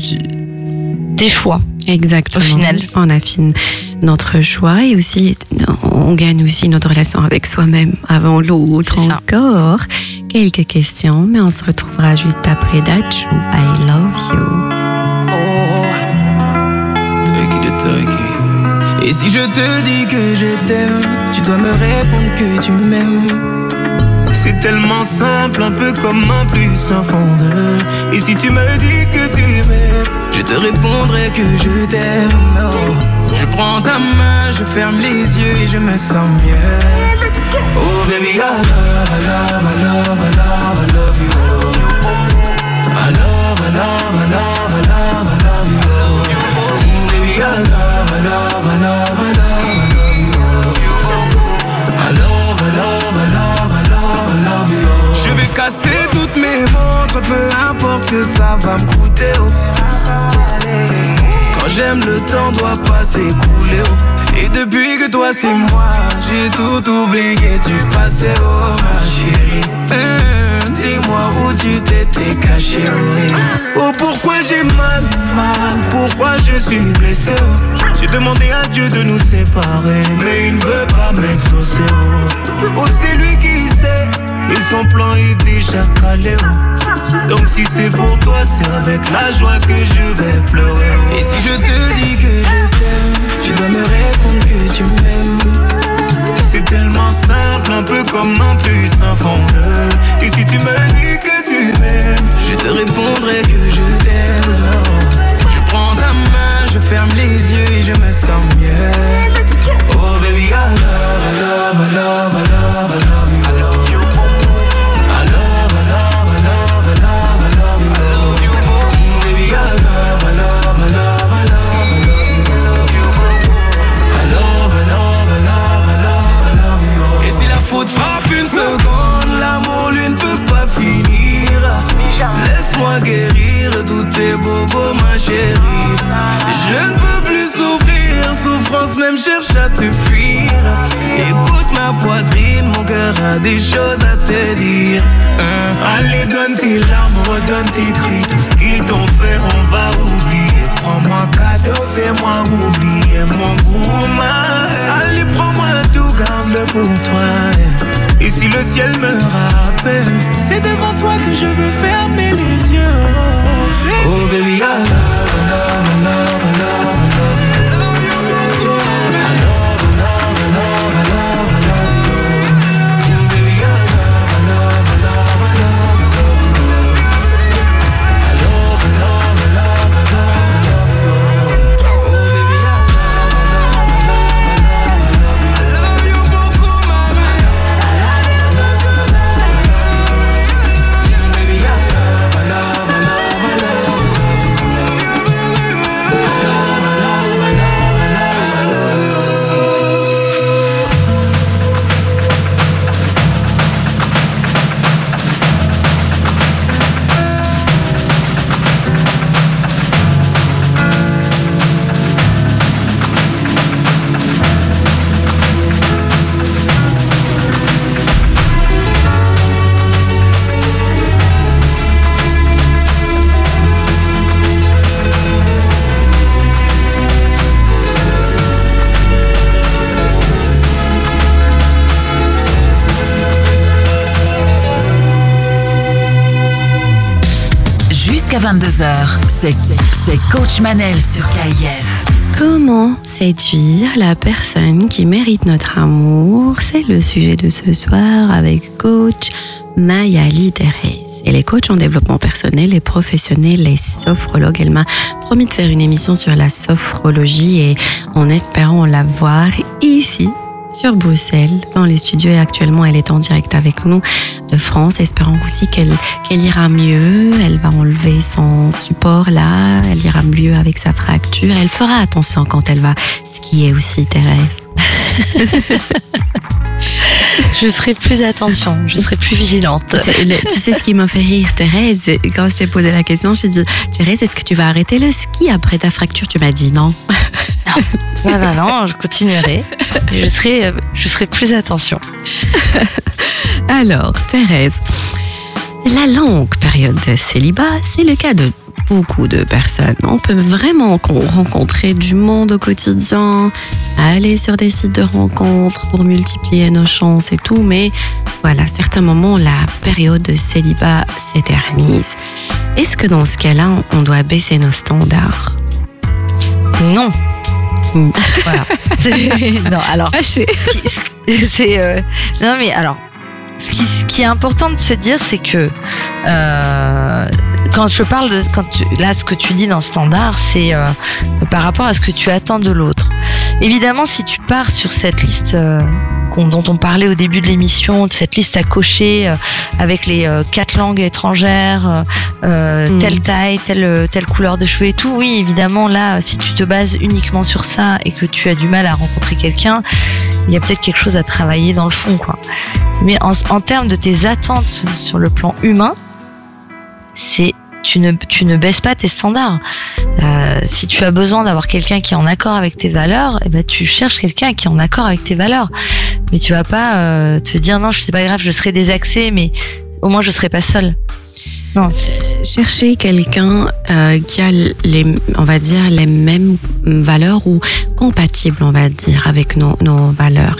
te, tes choix. Exactement. Au final. On affine notre choix et aussi on gagne aussi notre relation avec soi-même avant l'autre. C'est encore. Ça. Quelques questions, mais on se retrouvera juste après Dachu. I love you. Oh, turkey de turkey. Et si je te dis que je t'aime, tu dois me répondre que tu m'aimes. C'est tellement simple, un peu comme un plus un fond de. Et si tu me dis que tu m'aimes, je te répondrai que je t'aime. Non, je prends ta main, je ferme les yeux et je me sens mieux. Oh baby, I love, I love, I love, I love, I love you. I love, I love, I love, I love, I love you. Mm, baby, I love, I love, I love, I love, I love you. I love, I love, I love, I love, I love you. Je vais casser toutes mes montres, peu importe ce que ça va me coûter. Oh. Quand j'aime, le temps doit pas s'écouler. Oh. Et depuis que toi c'est moi, j'ai tout oublié du passé, oh ma chérie. Mmh, dis-moi où tu t'étais caché, oui. Oh pourquoi j'ai mal, mal, pourquoi je suis blessé, oh. J'ai demandé à Dieu de nous séparer, mais il ne veut pas m'exaucer, oh. Oh c'est lui qui sait, et son plan est déjà calé, oh. Donc si c'est pour toi, c'est avec la joie que je vais pleurer, oh. Et si je te dis que je t'aime, tu dois me répondre que tu m'aimes. C'est tellement simple, un peu comme un plus un fond de. Et si tu me dis que tu m'aimes, je te répondrai que je t'aime. Non. Je prends ta main, je ferme les yeux et je me sens mieux. Oh baby, I love, I love, I love, I love, I love you. I love you. I love, I love, I love, I love, I love you. I love you. Mm, baby, I love, I love, I love, I love. Faute frappe une seconde, l'amour lui ne peut pas finir. Laisse-moi guérir tous tes bobos ma chérie. Je ne peux plus souffrir, souffrance même cherche à te fuir. Écoute ma poitrine, mon cœur a des choses à te dire. hein. Allez donne tes larmes, redonne tes cris. Tout ce qu'ils t'ont fait on va oublier. Prends-moi cadeau, fais-moi oublier mon goût mal. Allez prends-moi tout, garde-le pour toi. Et si le ciel me rappelle, c'est devant toi que je veux fermer les yeux. Oh baby, I love, I love, I love, I love, I love you. I vingt-deux heures, c'est, c'est Coach Manel sur K I F. Comment séduire la personne qui mérite notre amour? C'est le sujet de ce soir avec coach Mayali Thérèse. Elle est coach en développement personnel et professionnel et sophrologue. Elle m'a promis de faire une émission sur la sophrologie et en espérant la voir ici sur Bruxelles, dans les studios. Et actuellement, elle est en direct avec nous de France, espérant aussi qu'elle, qu'elle ira mieux. Elle va enlever son support là, elle ira mieux avec sa fracture. Elle fera attention quand elle va skier aussi, Thérèse. Je ferai plus attention, je serai plus vigilante. Tu, tu sais ce qui m'a fait rire, Thérèse? Quand je t'ai posé la question, je t'ai dit, Thérèse, est-ce que tu vas arrêter le ski après ta fracture? Tu m'as dit non. Non, non, non, non, je continuerai. Je, serai, je ferai plus attention. Alors, Thérèse, la longue période de célibat, c'est le cas de beaucoup de personnes. On peut vraiment rencontrer du monde au quotidien, aller sur des sites de rencontres pour multiplier nos chances et tout, mais voilà, à certains moments, la période de célibat s'éternise. Est-ce que dans ce cas-là, on doit baisser nos standards? Non. Mmh. Voilà. C'est, non, alors. Fâché. C'est, euh, non, mais alors, ce qui, ce qui est important de se dire, c'est que euh, quand je parle de, quand tu, là, ce que tu dis dans standard, c'est euh, par rapport à ce que tu attends de l'autre. Évidemment, si tu pars sur cette liste euh, dont on parlait au début de l'émission, cette liste à cocher euh, avec les euh, quatre langues étrangères, euh, mmh. telle taille, telle, telle couleur de cheveux et tout, oui, évidemment, là, si tu te bases uniquement sur ça et que tu as du mal à rencontrer quelqu'un, il y a peut-être quelque chose à travailler dans le fond, quoi. Mais en, en termes de tes attentes sur le plan humain, c'est tu ne, tu ne baisses pas tes standards. Euh, si tu as besoin d'avoir quelqu'un qui est en accord avec tes valeurs, eh ben, tu cherches quelqu'un qui est en accord avec tes valeurs. Mais tu vas pas euh, te dire non, c'est pas grave, je serai désaxée, mais au moins je serai pas seule. Non. Chercher quelqu'un euh, qui a les, on va dire, les mêmes valeurs ou compatibles, on va dire, avec nos, nos valeurs.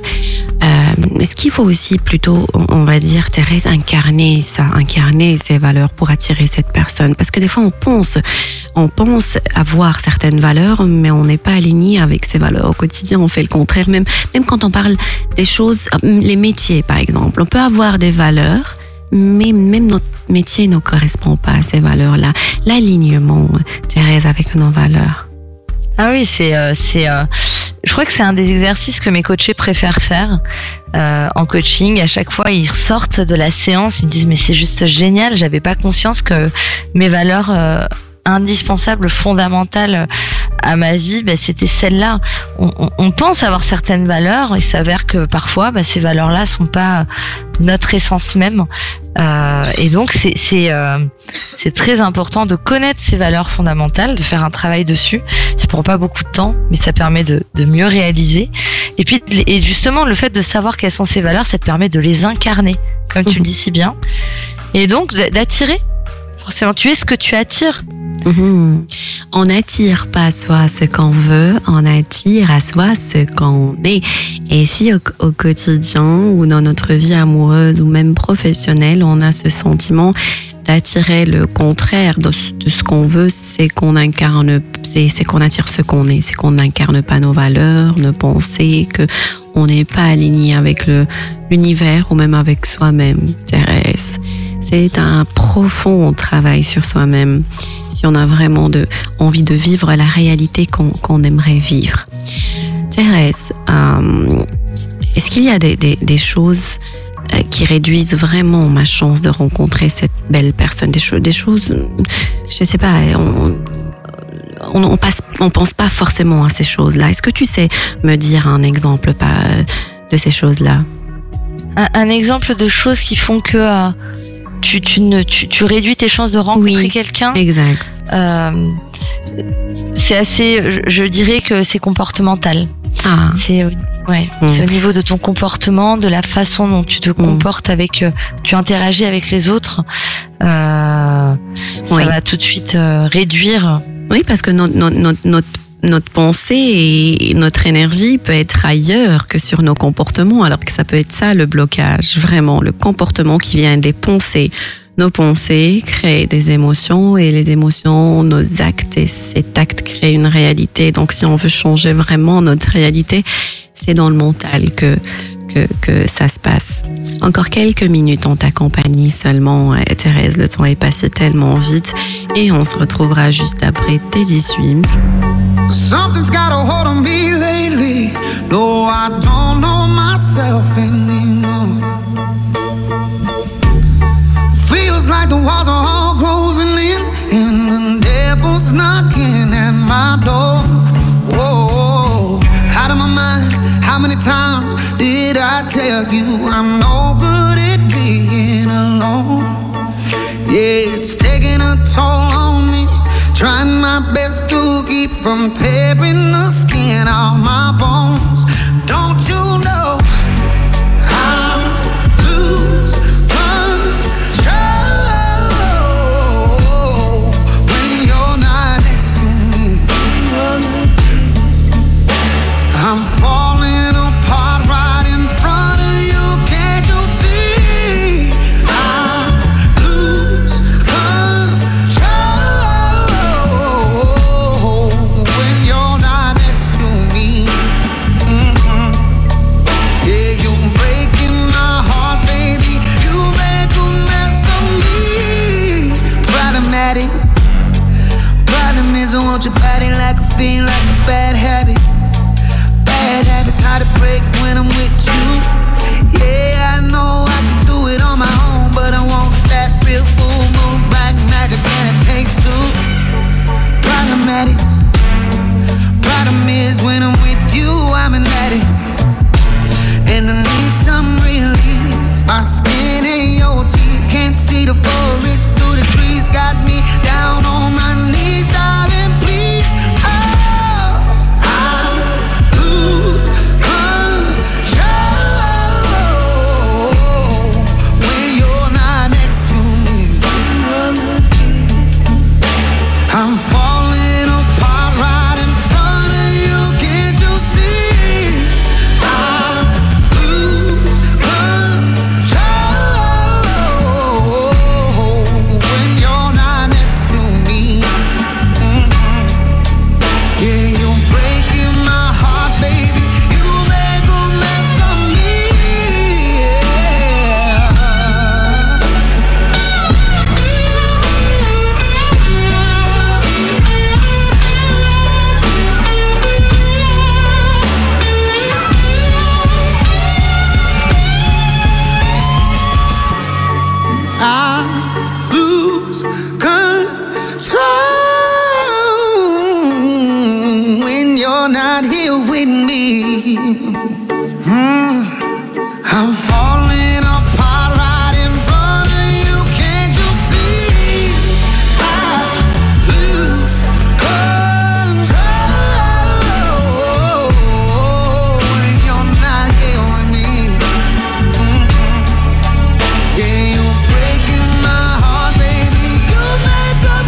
Euh, est-ce qu'il faut aussi plutôt, on va dire, Thérèse, incarner ça, incarner ces valeurs pour attirer cette personne? Parce que des fois, on pense, on pense avoir certaines valeurs, mais on n'est pas aligné avec ces valeurs. Au quotidien, on fait le contraire. Même, même quand on parle des choses, les métiers, par exemple, on peut avoir des valeurs, mais même notre métier ne correspond pas à ces valeurs-là. L'alignement, Thérèse, avec nos valeurs. Ah oui, c'est, euh, c'est, euh, je crois que c'est un des exercices que mes coachés préfèrent faire euh, en coaching. À chaque fois, ils sortent de la séance, ils me disent mais c'est juste génial. J'avais pas conscience que mes valeurs euh, indispensables, fondamentales à ma vie, bah, c'était celle-là. On, on, on pense avoir certaines valeurs, il s'avère que parfois, bah, ces valeurs-là sont pas notre essence même. Euh, et donc, c'est, c'est, euh, c'est très important de connaître ces valeurs fondamentales, de faire un travail dessus. Ça prend pas beaucoup de temps, mais ça permet de, de mieux réaliser. Et puis, et justement, le fait de savoir quelles sont ces valeurs, ça te permet de les incarner, comme tu mmh. le dis si bien. Et donc, d'attirer. Forcément, tu es ce que tu attires. Mmh. On n'attire pas à soi ce qu'on veut, on attire à soi ce qu'on est. Et si au, au quotidien ou dans notre vie amoureuse ou même professionnelle, on a ce sentiment d'attirer le contraire de, de ce qu'on veut, c'est qu'on incarne, c'est, c'est qu'on attire ce qu'on est, c'est qu'on n'incarne pas nos valeurs, nos pensées, que on n'est pas aligné avec le, l'univers ou même avec soi-même, Thérèse. C'est un profond travail sur soi-même si on a vraiment de, envie de vivre la réalité qu'on, qu'on aimerait vivre. Thérèse, euh, est-ce qu'il y a des, des, des choses qui réduisent vraiment ma chance de rencontrer cette belle personne? Des, cho- des choses, je ne sais pas, on, on, on, passe, on pense pas forcément à ces choses-là. Est-ce que tu sais me dire un exemple pas, de ces choses-là? Un, un exemple de choses qui font que... Euh... Tu, tu, ne, tu, tu réduis tes chances de rencontrer oui, quelqu'un. Exact. Euh, c'est assez, je, je dirais que c'est comportemental. Ah. C'est, ouais, mmh. c'est au niveau de ton comportement, de la façon dont tu te mmh. comportes avec, tu interagis avec les autres. Euh, oui. Ça va tout de suite euh, réduire. Oui, parce que notre, notre, notre notre pensée et notre énergie peut être ailleurs que sur nos comportements, alors que ça peut être ça le blocage, vraiment, le comportement qui vient des pensées, nos pensées créent des émotions et les émotions, nos actes et cet acte créent une réalité. Donc si on veut changer vraiment notre réalité, c'est dans le mental que, que, que ça se passe. Encore quelques minutes en ta compagnie seulement, Thérèse, le temps est passé tellement vite et on se retrouvera juste après Teddy Swims. Something's got a hold on me lately. No, I don't know myself anymore. Feels like the walls are all closing in and the devil's knocking at my door. Whoa, out of my mind. How many times did I tell you I'm no good at being alone? Yeah, it's taking a toll on me. Trying my best to keep from tearing the skin off my bones. Don't you know I lose control when you're not next to me? I'm falling apart right in front of you. Can't you see? I lose control when you're not next to me. Mm-hmm. Yeah, you're breaking my heart, baby. You make a mess of me. Problematic. Problem is I want your body like a fiend, like a bad habit. Bad habits hard to break when I'm with you. Yeah, I know I can do it on my own, but I want that real full moon black magic, and it takes two. Problematic. Problem is when I'm with you, I'm an addict, and I need some relief. My skin ain't your teeth, can't see the forest through the trees. Got me down on my knees, darling, please. Oh, I lose control when you're not next to me. I'm falling apart right in front of you. Can't you see? I lose control when you're not next to me. Mm-hmm. Yeah, you're breaking my heart, baby. You make a mess of me. Yeah. I lose control when you're not here with me. Mm. I'm falling apart right in front of you. Can't you see? I lose control when you're not here with me. Mm-hmm. Yeah, you're breaking my heart, baby. You make a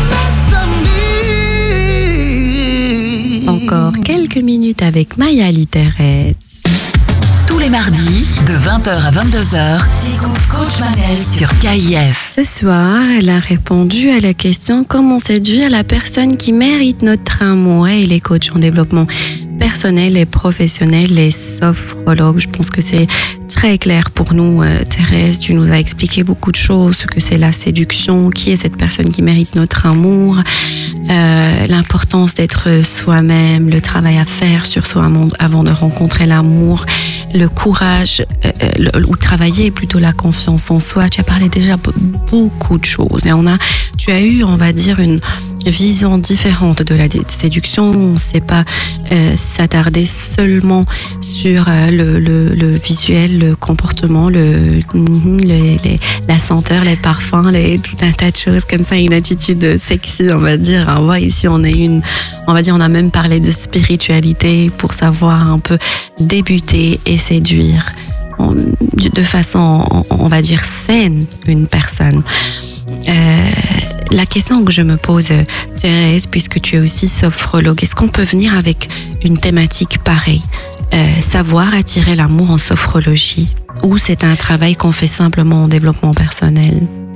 mess of me. Encore quelques minutes avec Mayali Thérèse. Tous les mardis, de vingt heures à vingt-deux heures, écoute Coach Manel sur K I F. Ce soir, elle a répondu à la question comment séduire la personne qui mérite notre amour. Et les coachs en développement personnel et professionnel, les sophrologues, je pense que c'est très clair pour nous. euh, Thérèse, tu nous as expliqué beaucoup de choses, ce que c'est la séduction, qui est cette personne qui mérite notre amour, euh, l'importance d'être soi-même, le travail à faire sur soi avant de rencontrer l'amour, le courage, euh, le, ou travailler plutôt la confiance en soi. Tu as parlé déjà beaucoup de choses et on a, tu as eu, on va dire, une vision différente de la séduction. On ne sait pas euh, s'attarder seulement sur euh, le, le, le visuel, le comportement, le, le, les, la senteur, les parfums, les, tout un tas de choses comme ça, une attitude sexy, on va dire. Alors, ouais, ici, on a une, on va dire, on a même parlé de spiritualité pour savoir un peu débuter et séduire de façon, on va dire, saine une personne. Euh, la question que je me pose, Thérèse, puisque tu es aussi sophrologue, est-ce qu'on peut venir avec une thématique pareille, euh, savoir attirer l'amour en sophrologie, ou c'est un travail qu'on fait simplement en développement personnel?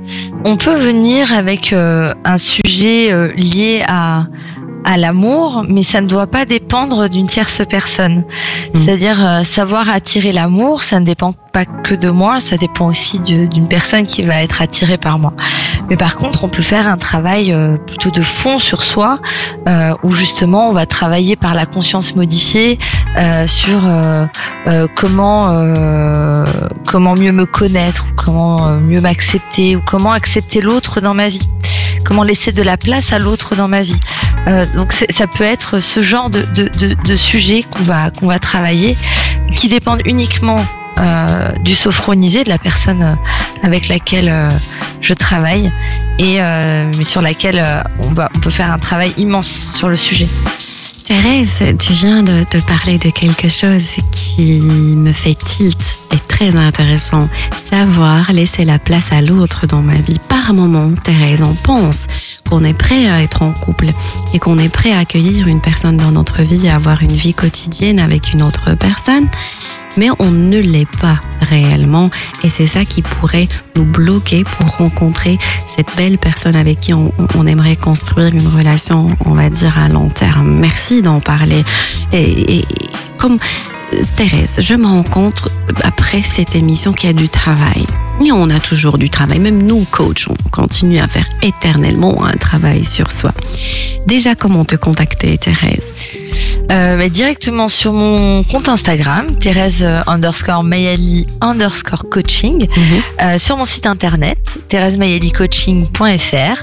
On peut venir avec euh, un sujet euh, lié à, à l'amour, mais ça ne doit pas dépendre d'une tierce personne. Mmh. C'est-à-dire euh, savoir attirer l'amour, ça ne dépend pas que de moi, ça dépend aussi de, d'une personne qui va être attirée par moi. Mais par contre, on peut faire un travail euh, plutôt de fond sur soi, euh, où justement on va travailler par la conscience modifiée euh, sur euh, euh, comment euh, comment mieux me connaître, ou comment euh, mieux m'accepter, ou comment accepter l'autre dans ma vie, comment laisser de la place à l'autre dans ma vie. Euh, donc c'est, ça peut être ce genre de, de, de, de sujet qu'on va qu'on va travailler, qui dépendent uniquement Euh, du sophronisé, de la personne euh, avec laquelle euh, je travaille, et euh, mais sur laquelle euh, on, va, on peut faire un travail immense sur le sujet. Thérèse, tu viens de, de parler de quelque chose qui me fait tilt et très intéressant. Savoir laisser la place à l'autre dans ma vie. Par moment, Thérèse, on pense qu'on est prêt à être en couple et qu'on est prêt à accueillir une personne dans notre vie et avoir une vie quotidienne avec une autre personne. Mais on ne l'est pas réellement, et c'est ça qui pourrait nous bloquer pour rencontrer cette belle personne avec qui on, on aimerait construire une relation, on va dire, à long terme. Merci d'en parler. Et, et comme Thérèse, je me rends compte après cette émission qu'il y a du travail. Et on a toujours du travail, même nous, coach, on continue à faire éternellement un travail sur soi. Déjà, comment te contacter, Thérèse ? Euh, bah, directement sur mon compte Instagram, Thérèse euh, underscore Mayali underscore coaching, mm-hmm. euh, sur mon site internet, thérèse mayali coaching point f r.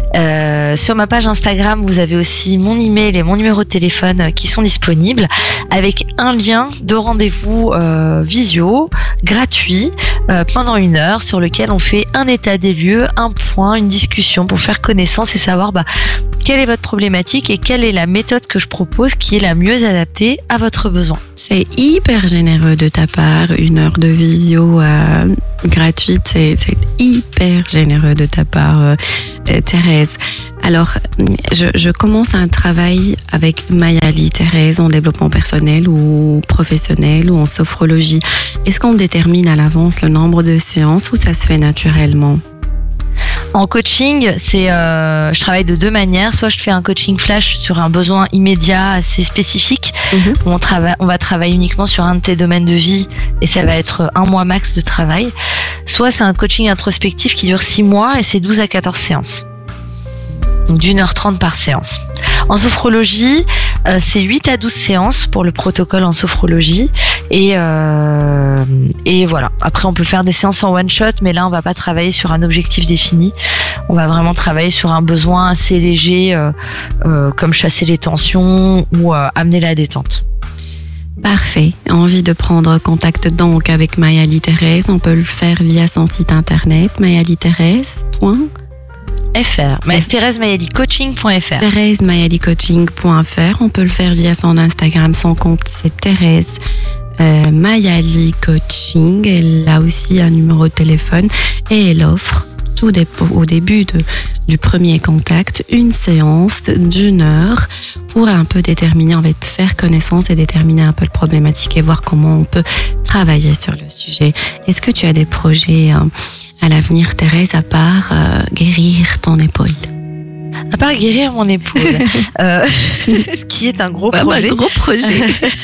Euh, sur ma page Instagram, vous avez aussi mon email et mon numéro de téléphone euh, qui sont disponibles, avec un lien de rendez-vous euh, visio gratuit euh, pendant une heure, sur lequel on fait un état des lieux, un point, une discussion pour faire connaissance et savoir bah, quelle est votre problématique et quelle est la méthode que je propose qui est la mieux adaptée à votre besoin. C'est hyper généreux de ta part, une heure de visio euh, gratuite, c'est, c'est hyper généreux de ta part, euh, Thérèse. Alors, je, je commence un travail avec Mayali, Thérèse, en développement personnel ou professionnel ou en sophrologie. Est-ce qu'on détermine à l'avance le nombre de séances ou ça se fait naturellement ? En coaching, c'est, euh, je travaille de deux manières. Soit je fais un coaching flash sur un besoin immédiat assez spécifique, mmh. où on, trava- on va travailler uniquement sur un de tes domaines de vie et ça va être un mois max de travail. Soit c'est un coaching introspectif qui dure six mois et c'est douze à quatorze séances. Donc d'une heure trente par séance. En sophrologie, euh, c'est huit à douze séances pour le protocole en sophrologie. Et, euh, et voilà. Après, on peut faire des séances en one shot, mais là, on va pas travailler sur un objectif défini. On va vraiment travailler sur un besoin assez léger, euh, euh, comme chasser les tensions ou euh, amener la détente. Parfait. Envie de prendre contact donc avec Mayali Thérèse, on peut le faire via son site internet, mayali thérèse point F R. Mais thérèse mayali coaching point f r. thérèse mayali coaching point f r. On peut le faire via son Instagram. Son compte, c'est Thérèse euh, Mayali Coaching. Elle a aussi un numéro de téléphone et elle offre tout des, au début de, du premier contact une séance d'une heure pour un peu déterminer, on va faire connaissance et déterminer un peu le problématique et voir comment on peut travailler sur le sujet. Est-ce que tu as des projets euh, à l'avenir, Thérèse, à part euh, guérir ton épaule? À part guérir mon épaule, euh, ce qui est un gros ouais, projet. Bah, gros projet.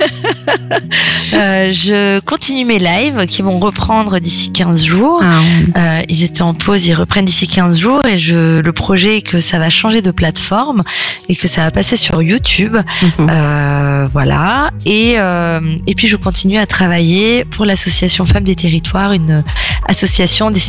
euh, je continue mes lives qui vont reprendre d'ici quinze jours. Ah, oui. euh, ils étaient en pause, ils reprennent d'ici quinze jours et je, le projet est que ça va changer de plateforme et que ça va passer sur YouTube. Mm-hmm. Euh, voilà. Et, euh, et puis je continue à travailler pour l'association Femmes des Territoires, une association des